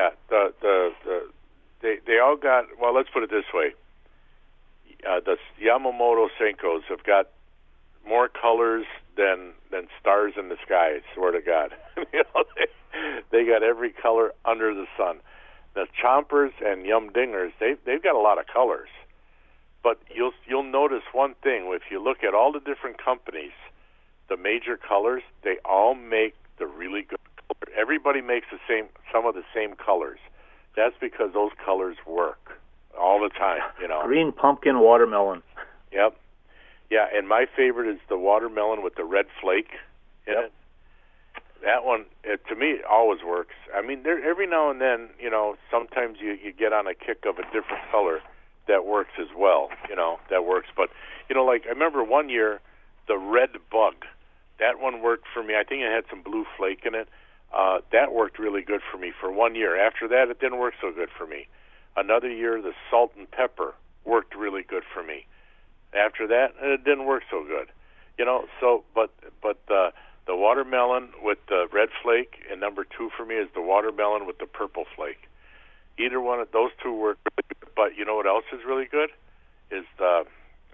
They all got. Well, let's put it this way. The Yamamoto Senkos have got more colors than stars in the sky. I swear to God, you know, they got every color under the sun. The Chompers and Yum Dingers, they've got a lot of colors, but you'll notice one thing: if you look at all the different companies, the major colors, they all make the really good Everybody makes some of the same colors. That's because those colors work all the time, you know. Green pumpkin watermelon. Yep. Yeah, and my favorite is the watermelon with the red flake in it. That one, to me, always works. I mean, every now and then, you know, sometimes you get on a kick of a different color that works as well, you know, that works. But, you know, like I remember one year, the red bug, that one worked for me. I think it had some blue flake in it. That worked really good for me for 1 year. After that, it didn't work so good for me. Another year, the salt and pepper worked really good for me. After that, it didn't work so good, you know. So, but the watermelon with the red flake, and number 2 for me is the watermelon with the purple flake. Either one of those two work really good. But you know what else is really good? Is the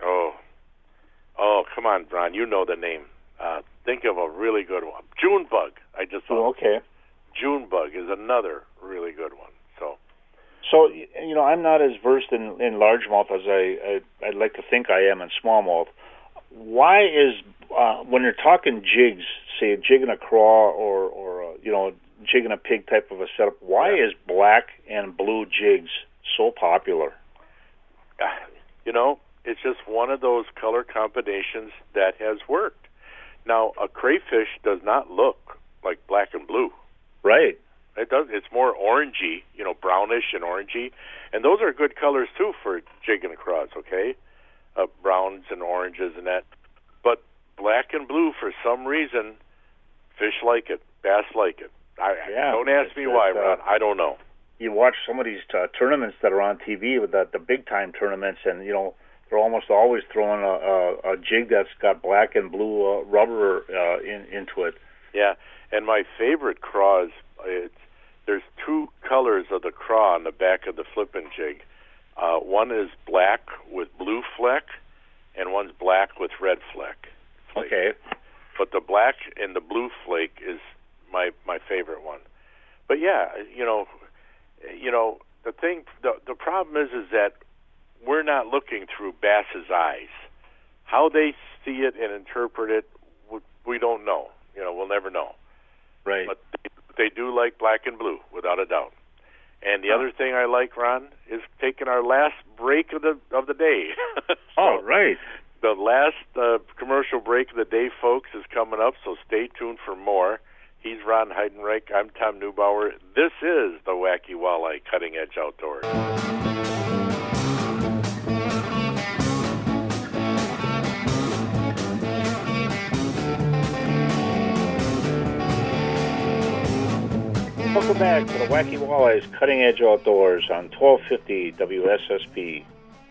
come on, Ron, you know the name. Think of a really good one. June bug. I just thought. Oh, okay. June bug is another really good one. So, you know, I'm not as versed in largemouth as I'd like to think I am in smallmouth. Why is, when you're talking jigs, say a jig and a craw or you know, jig and a pig type of a setup, why is black and blue jigs so popular? You know, it's just one of those color combinations that has worked. Now, a crayfish does not look like black and blue. Right. It does. It's more orangey, you know, brownish and orangey, and those are good colors too for jig and craws. Okay, browns and oranges and that. But black and blue, for some reason, fish like it, bass like it. Don't ask me why, Ron. I don't know. You watch some of these tournaments that are on TV with the big time tournaments, and you know they're almost always throwing a jig that's got black and blue rubber into it. Yeah, and my favorite craws. There's 2 colors of the craw on the back of the flipping jig. One is black with blue fleck, and one's black with red fleck. Okay. But the black and the blue flake is my favorite one. But yeah, you know, the problem is that we're not looking through bass's eyes. How they see it and interpret it, we don't know. You know, we'll never know. Right. But they do like black and blue, without a doubt. And the other thing I like, Ron, is taking our last break of the day. Right. The last commercial break of the day, folks, is coming up, so stay tuned for more. He's Ron Heidenreich. I'm Tom Neubauer. This is the Wacky Walleye Cutting Edge Outdoors. Welcome back to the Wacky Walleyes Cutting Edge Outdoors on 1250 WSSP.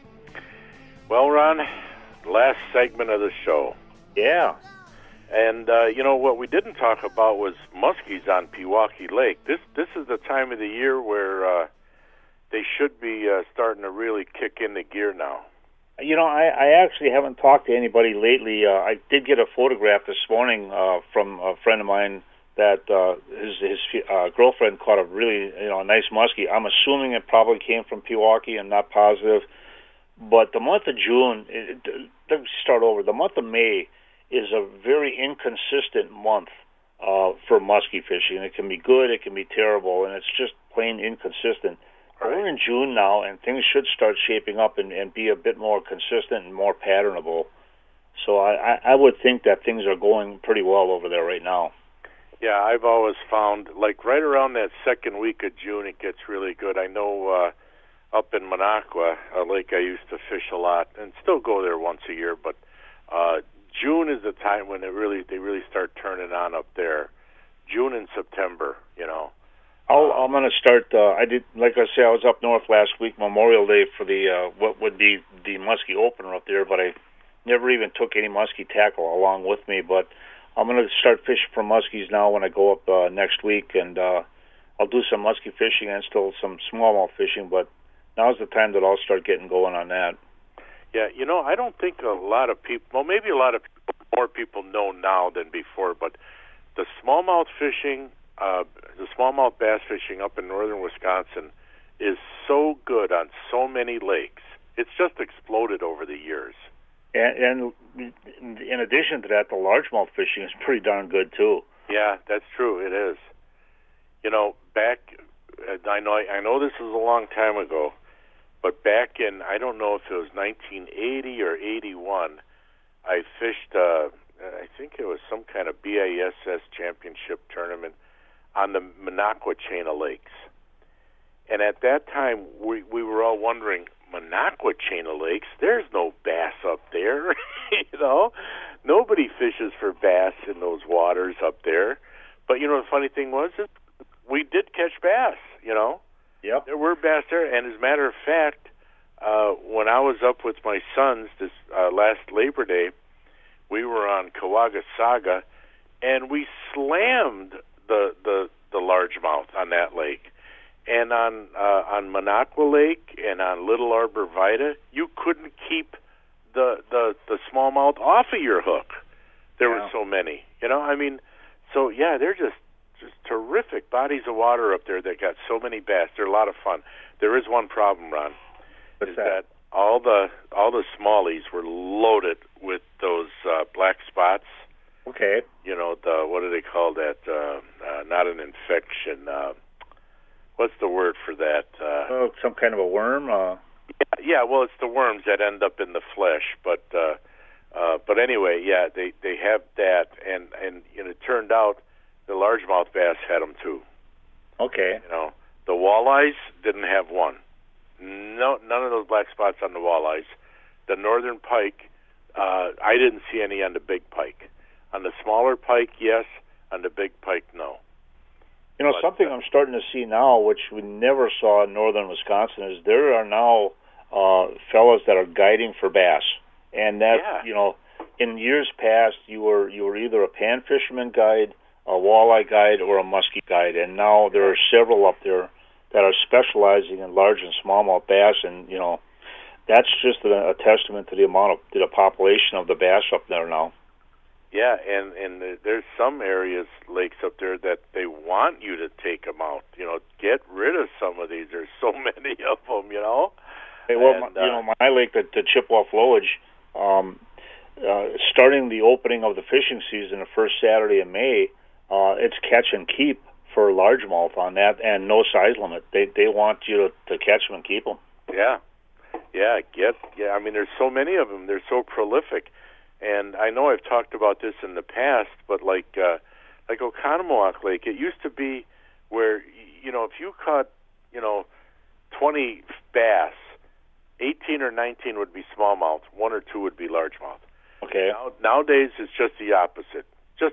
Well, Ron, last segment of the show. Yeah. And, you know, what we didn't talk about was muskies on Pewaukee Lake. This is the time of the year where they should be starting to really kick into gear now. You know, I actually haven't talked to anybody lately. I did get a photograph this morning from a friend of mine that his girlfriend caught a really a nice muskie. I'm assuming it probably came from Pewaukee. I'm not positive. But the month of June, let's start over. The month of May is a very inconsistent month for muskie fishing. It can be good, it can be terrible, and it's just plain inconsistent. Right. We're in June now, and things should start shaping up and be a bit more consistent and more patternable. So I would think that things are going pretty well over there right now. Yeah, I've always found, like, right around that second week of June, it gets really good. I know up in Minocqua, a lake I used to fish a lot, and still go there once a year, but June is the time when they really start turning on up there. June and September, you know. I'm going to start. I did, like I say, I was up north last week, Memorial Day, for the what would be the muskie opener up there, but I never even took any muskie tackle along with me. But I'm going to start fishing for muskies now when I go up next week, and I'll do some muskie fishing and still some smallmouth fishing. But now's the time that I'll start getting going on that. Yeah, you know, I don't think a lot of people, well, maybe a lot of people, more people know now than before, but the smallmouth fishing, the smallmouth bass fishing up in northern Wisconsin is so good on so many lakes. It's just exploded over the years. And in addition to that, the largemouth fishing is pretty darn good, too. Yeah, that's true. It is. back, I know this is a long time ago, but back in, I don't know if it was 1980 or 81, I fished, I think it was some kind of BASS championship tournament on the Minocqua chain of lakes. And at that time, we were all wondering, Minocqua chain of lakes, there's no bass up there. Nobody fishes for bass in those waters up there. But, the funny thing was, we did catch bass, Yep. There were bass there. And as a matter of fact, when I was up with my sons this last Labor Day, we were on Kawaga Saga, and we slammed the largemouth on that lake. And on Minocqua Lake and on Little Arbor Vita, you couldn't keep the smallmouth off of your hook. There were so many, So yeah, they're just terrific bodies of water up there that got so many bass. They're a lot of fun. There is one problem, Ron. What's is that all the smallies were loaded with those black spots. Okay. What do they call that? Not an infection. What's the word for that? Some kind of a worm. Yeah. Well, it's the worms that end up in the flesh. But anyway, yeah, they have that, and it turned out the largemouth bass had them too. Okay. The walleyes didn't have one. No, none of those black spots on the walleyes. The northern pike, I didn't see any on the big pike. On the smaller pike, yes. On the big pike, no. Something I'm starting to see now, which we never saw in northern Wisconsin, is there are now fellows that are guiding for bass, and that in years past you were either a pan fisherman guide, a walleye guide, or a muskie guide, and now there are several up there that are specializing in large and smallmouth bass, and that's just a testament to the population of the bass up there now. Yeah, and there's some areas, lakes up there, that they want you to take them out. Get rid of some of these. There's so many of them, Hey, well, my lake, the Chippewa Flowage, starting the opening of the fishing season, the first Saturday in May, it's catch and keep for largemouth on that, and no size limit. They want you to catch them and keep them. Yeah. I mean, there's so many of them. They're so prolific. And I know I've talked about this in the past, but like Oconomowoc Lake, it used to be where, if you caught, 20 bass, 18 or 19 would be smallmouth, 1 or 2 would be largemouth. Okay. Nowadays, it's just the opposite.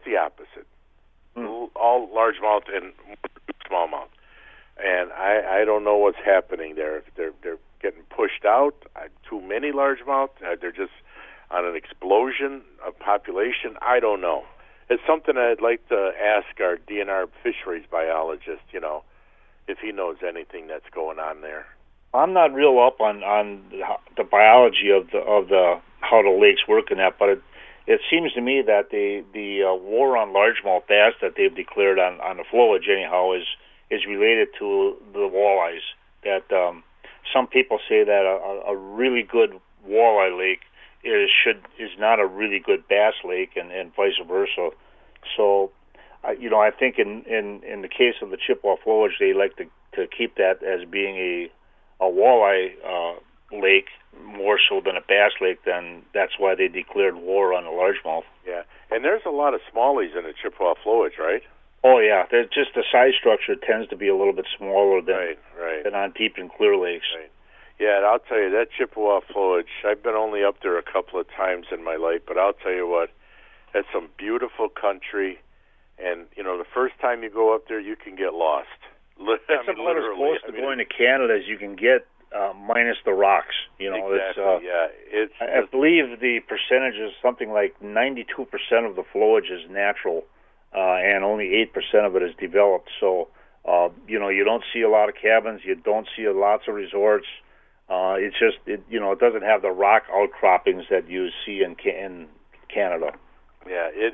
All largemouth and smallmouth. And I don't know what's happening there. They're getting pushed out. Too many largemouth. They're just on an explosion of population. I don't know. It's something I'd like to ask our DNR fisheries biologist, if he knows anything that's going on there. I'm not real up on the biology of the how the lakes work in that, but it seems to me that the war on largemouth bass that they've declared on the flowage anyhow is related to the walleyes. That some people say that a really good walleye lake is not a really good bass lake, and vice versa. So, I think in the case of the Chippewa Flowage, they like to keep that as being a walleye lake more so than a bass lake. Then that's why they declared war on the largemouth. Yeah, and there's a lot of smallies in the Chippewa Flowage, right? Oh yeah, just the size structure tends to be a little bit smaller than on deep and clear lakes. Right. Yeah, and I'll tell you, that Chippewa Flowage, I've been only up there a couple of times in my life, but I'll tell you what, that's some beautiful country, and, the first time you go up there, you can get lost. It's about as close to going to Canada as you can get, minus the rocks. Exactly, I believe the percentage is something like 92% of the flowage is natural, and only 8% of it is developed. So, you don't see a lot of cabins, you don't see lots of resorts. It's just it doesn't have the rock outcroppings that you see in Canada. Yeah, it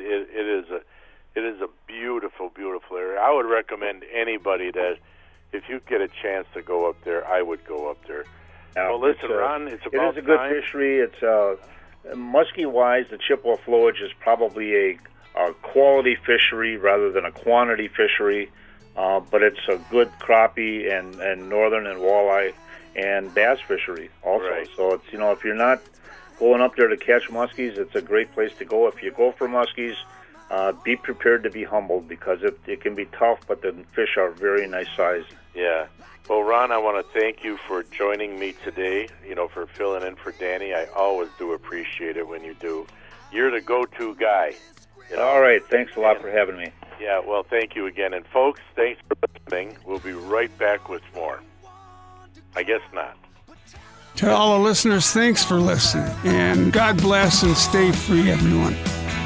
is a beautiful, beautiful area. I would recommend anybody that if you get a chance to go up there, I would go up there. Well, listen, Ron, it's about time. It is a good fishery. It's muskie-wise, the Chippewa Flowage is probably a quality fishery rather than a quantity fishery. but it's a good crappie and northern and walleye and bass fishery also. Right. So it's, if you're not going up there to catch muskies, it's a great place to go. If you go for muskies, be prepared to be humbled, because it can be tough, but the fish are very nice size. Yeah. Well, Ron, I want to thank you for joining me today, for filling in for Danny. I always do appreciate it when you do. You're the go-to guy. All right. Thanks a lot for having me. Yeah, well, thank you again. And, folks, thanks for listening. We'll be right back with more. I guess not. To all the listeners, thanks for listening. And God bless and stay free, everyone.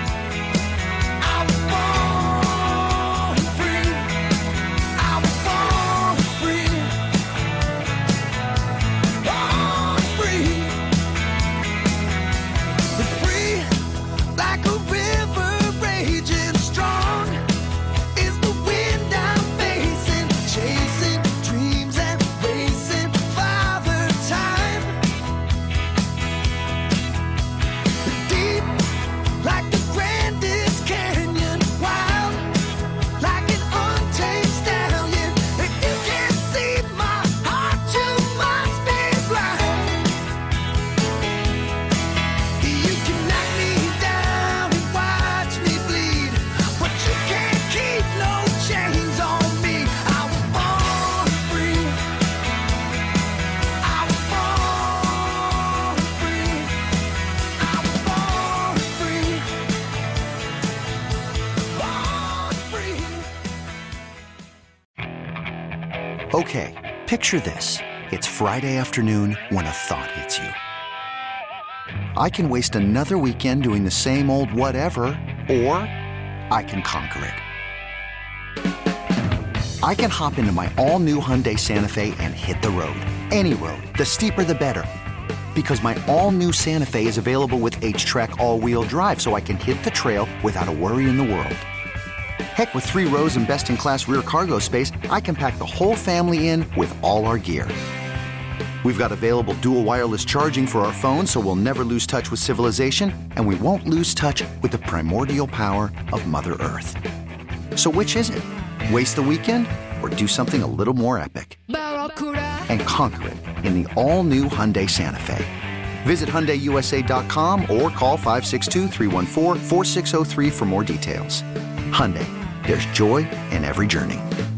Okay, picture this. It's Friday afternoon when a thought hits you. I can waste another weekend doing the same old whatever, or I can conquer it. I can hop into my all-new Hyundai Santa Fe and hit the road. Any road. The steeper, the better. Because my all-new Santa Fe is available with H-Track all-wheel drive, so I can hit the trail without a worry in the world. Heck, with 3 rows and best-in-class rear cargo space, I can pack the whole family in with all our gear. We've got available dual wireless charging for our phones, so we'll never lose touch with civilization, and we won't lose touch with the primordial power of Mother Earth. So which is it? Waste the weekend or do something a little more epic? And conquer it in the all-new Hyundai Santa Fe. Visit HyundaiUSA.com or call 562-314-4603 for more details. Hyundai, there's joy in every journey.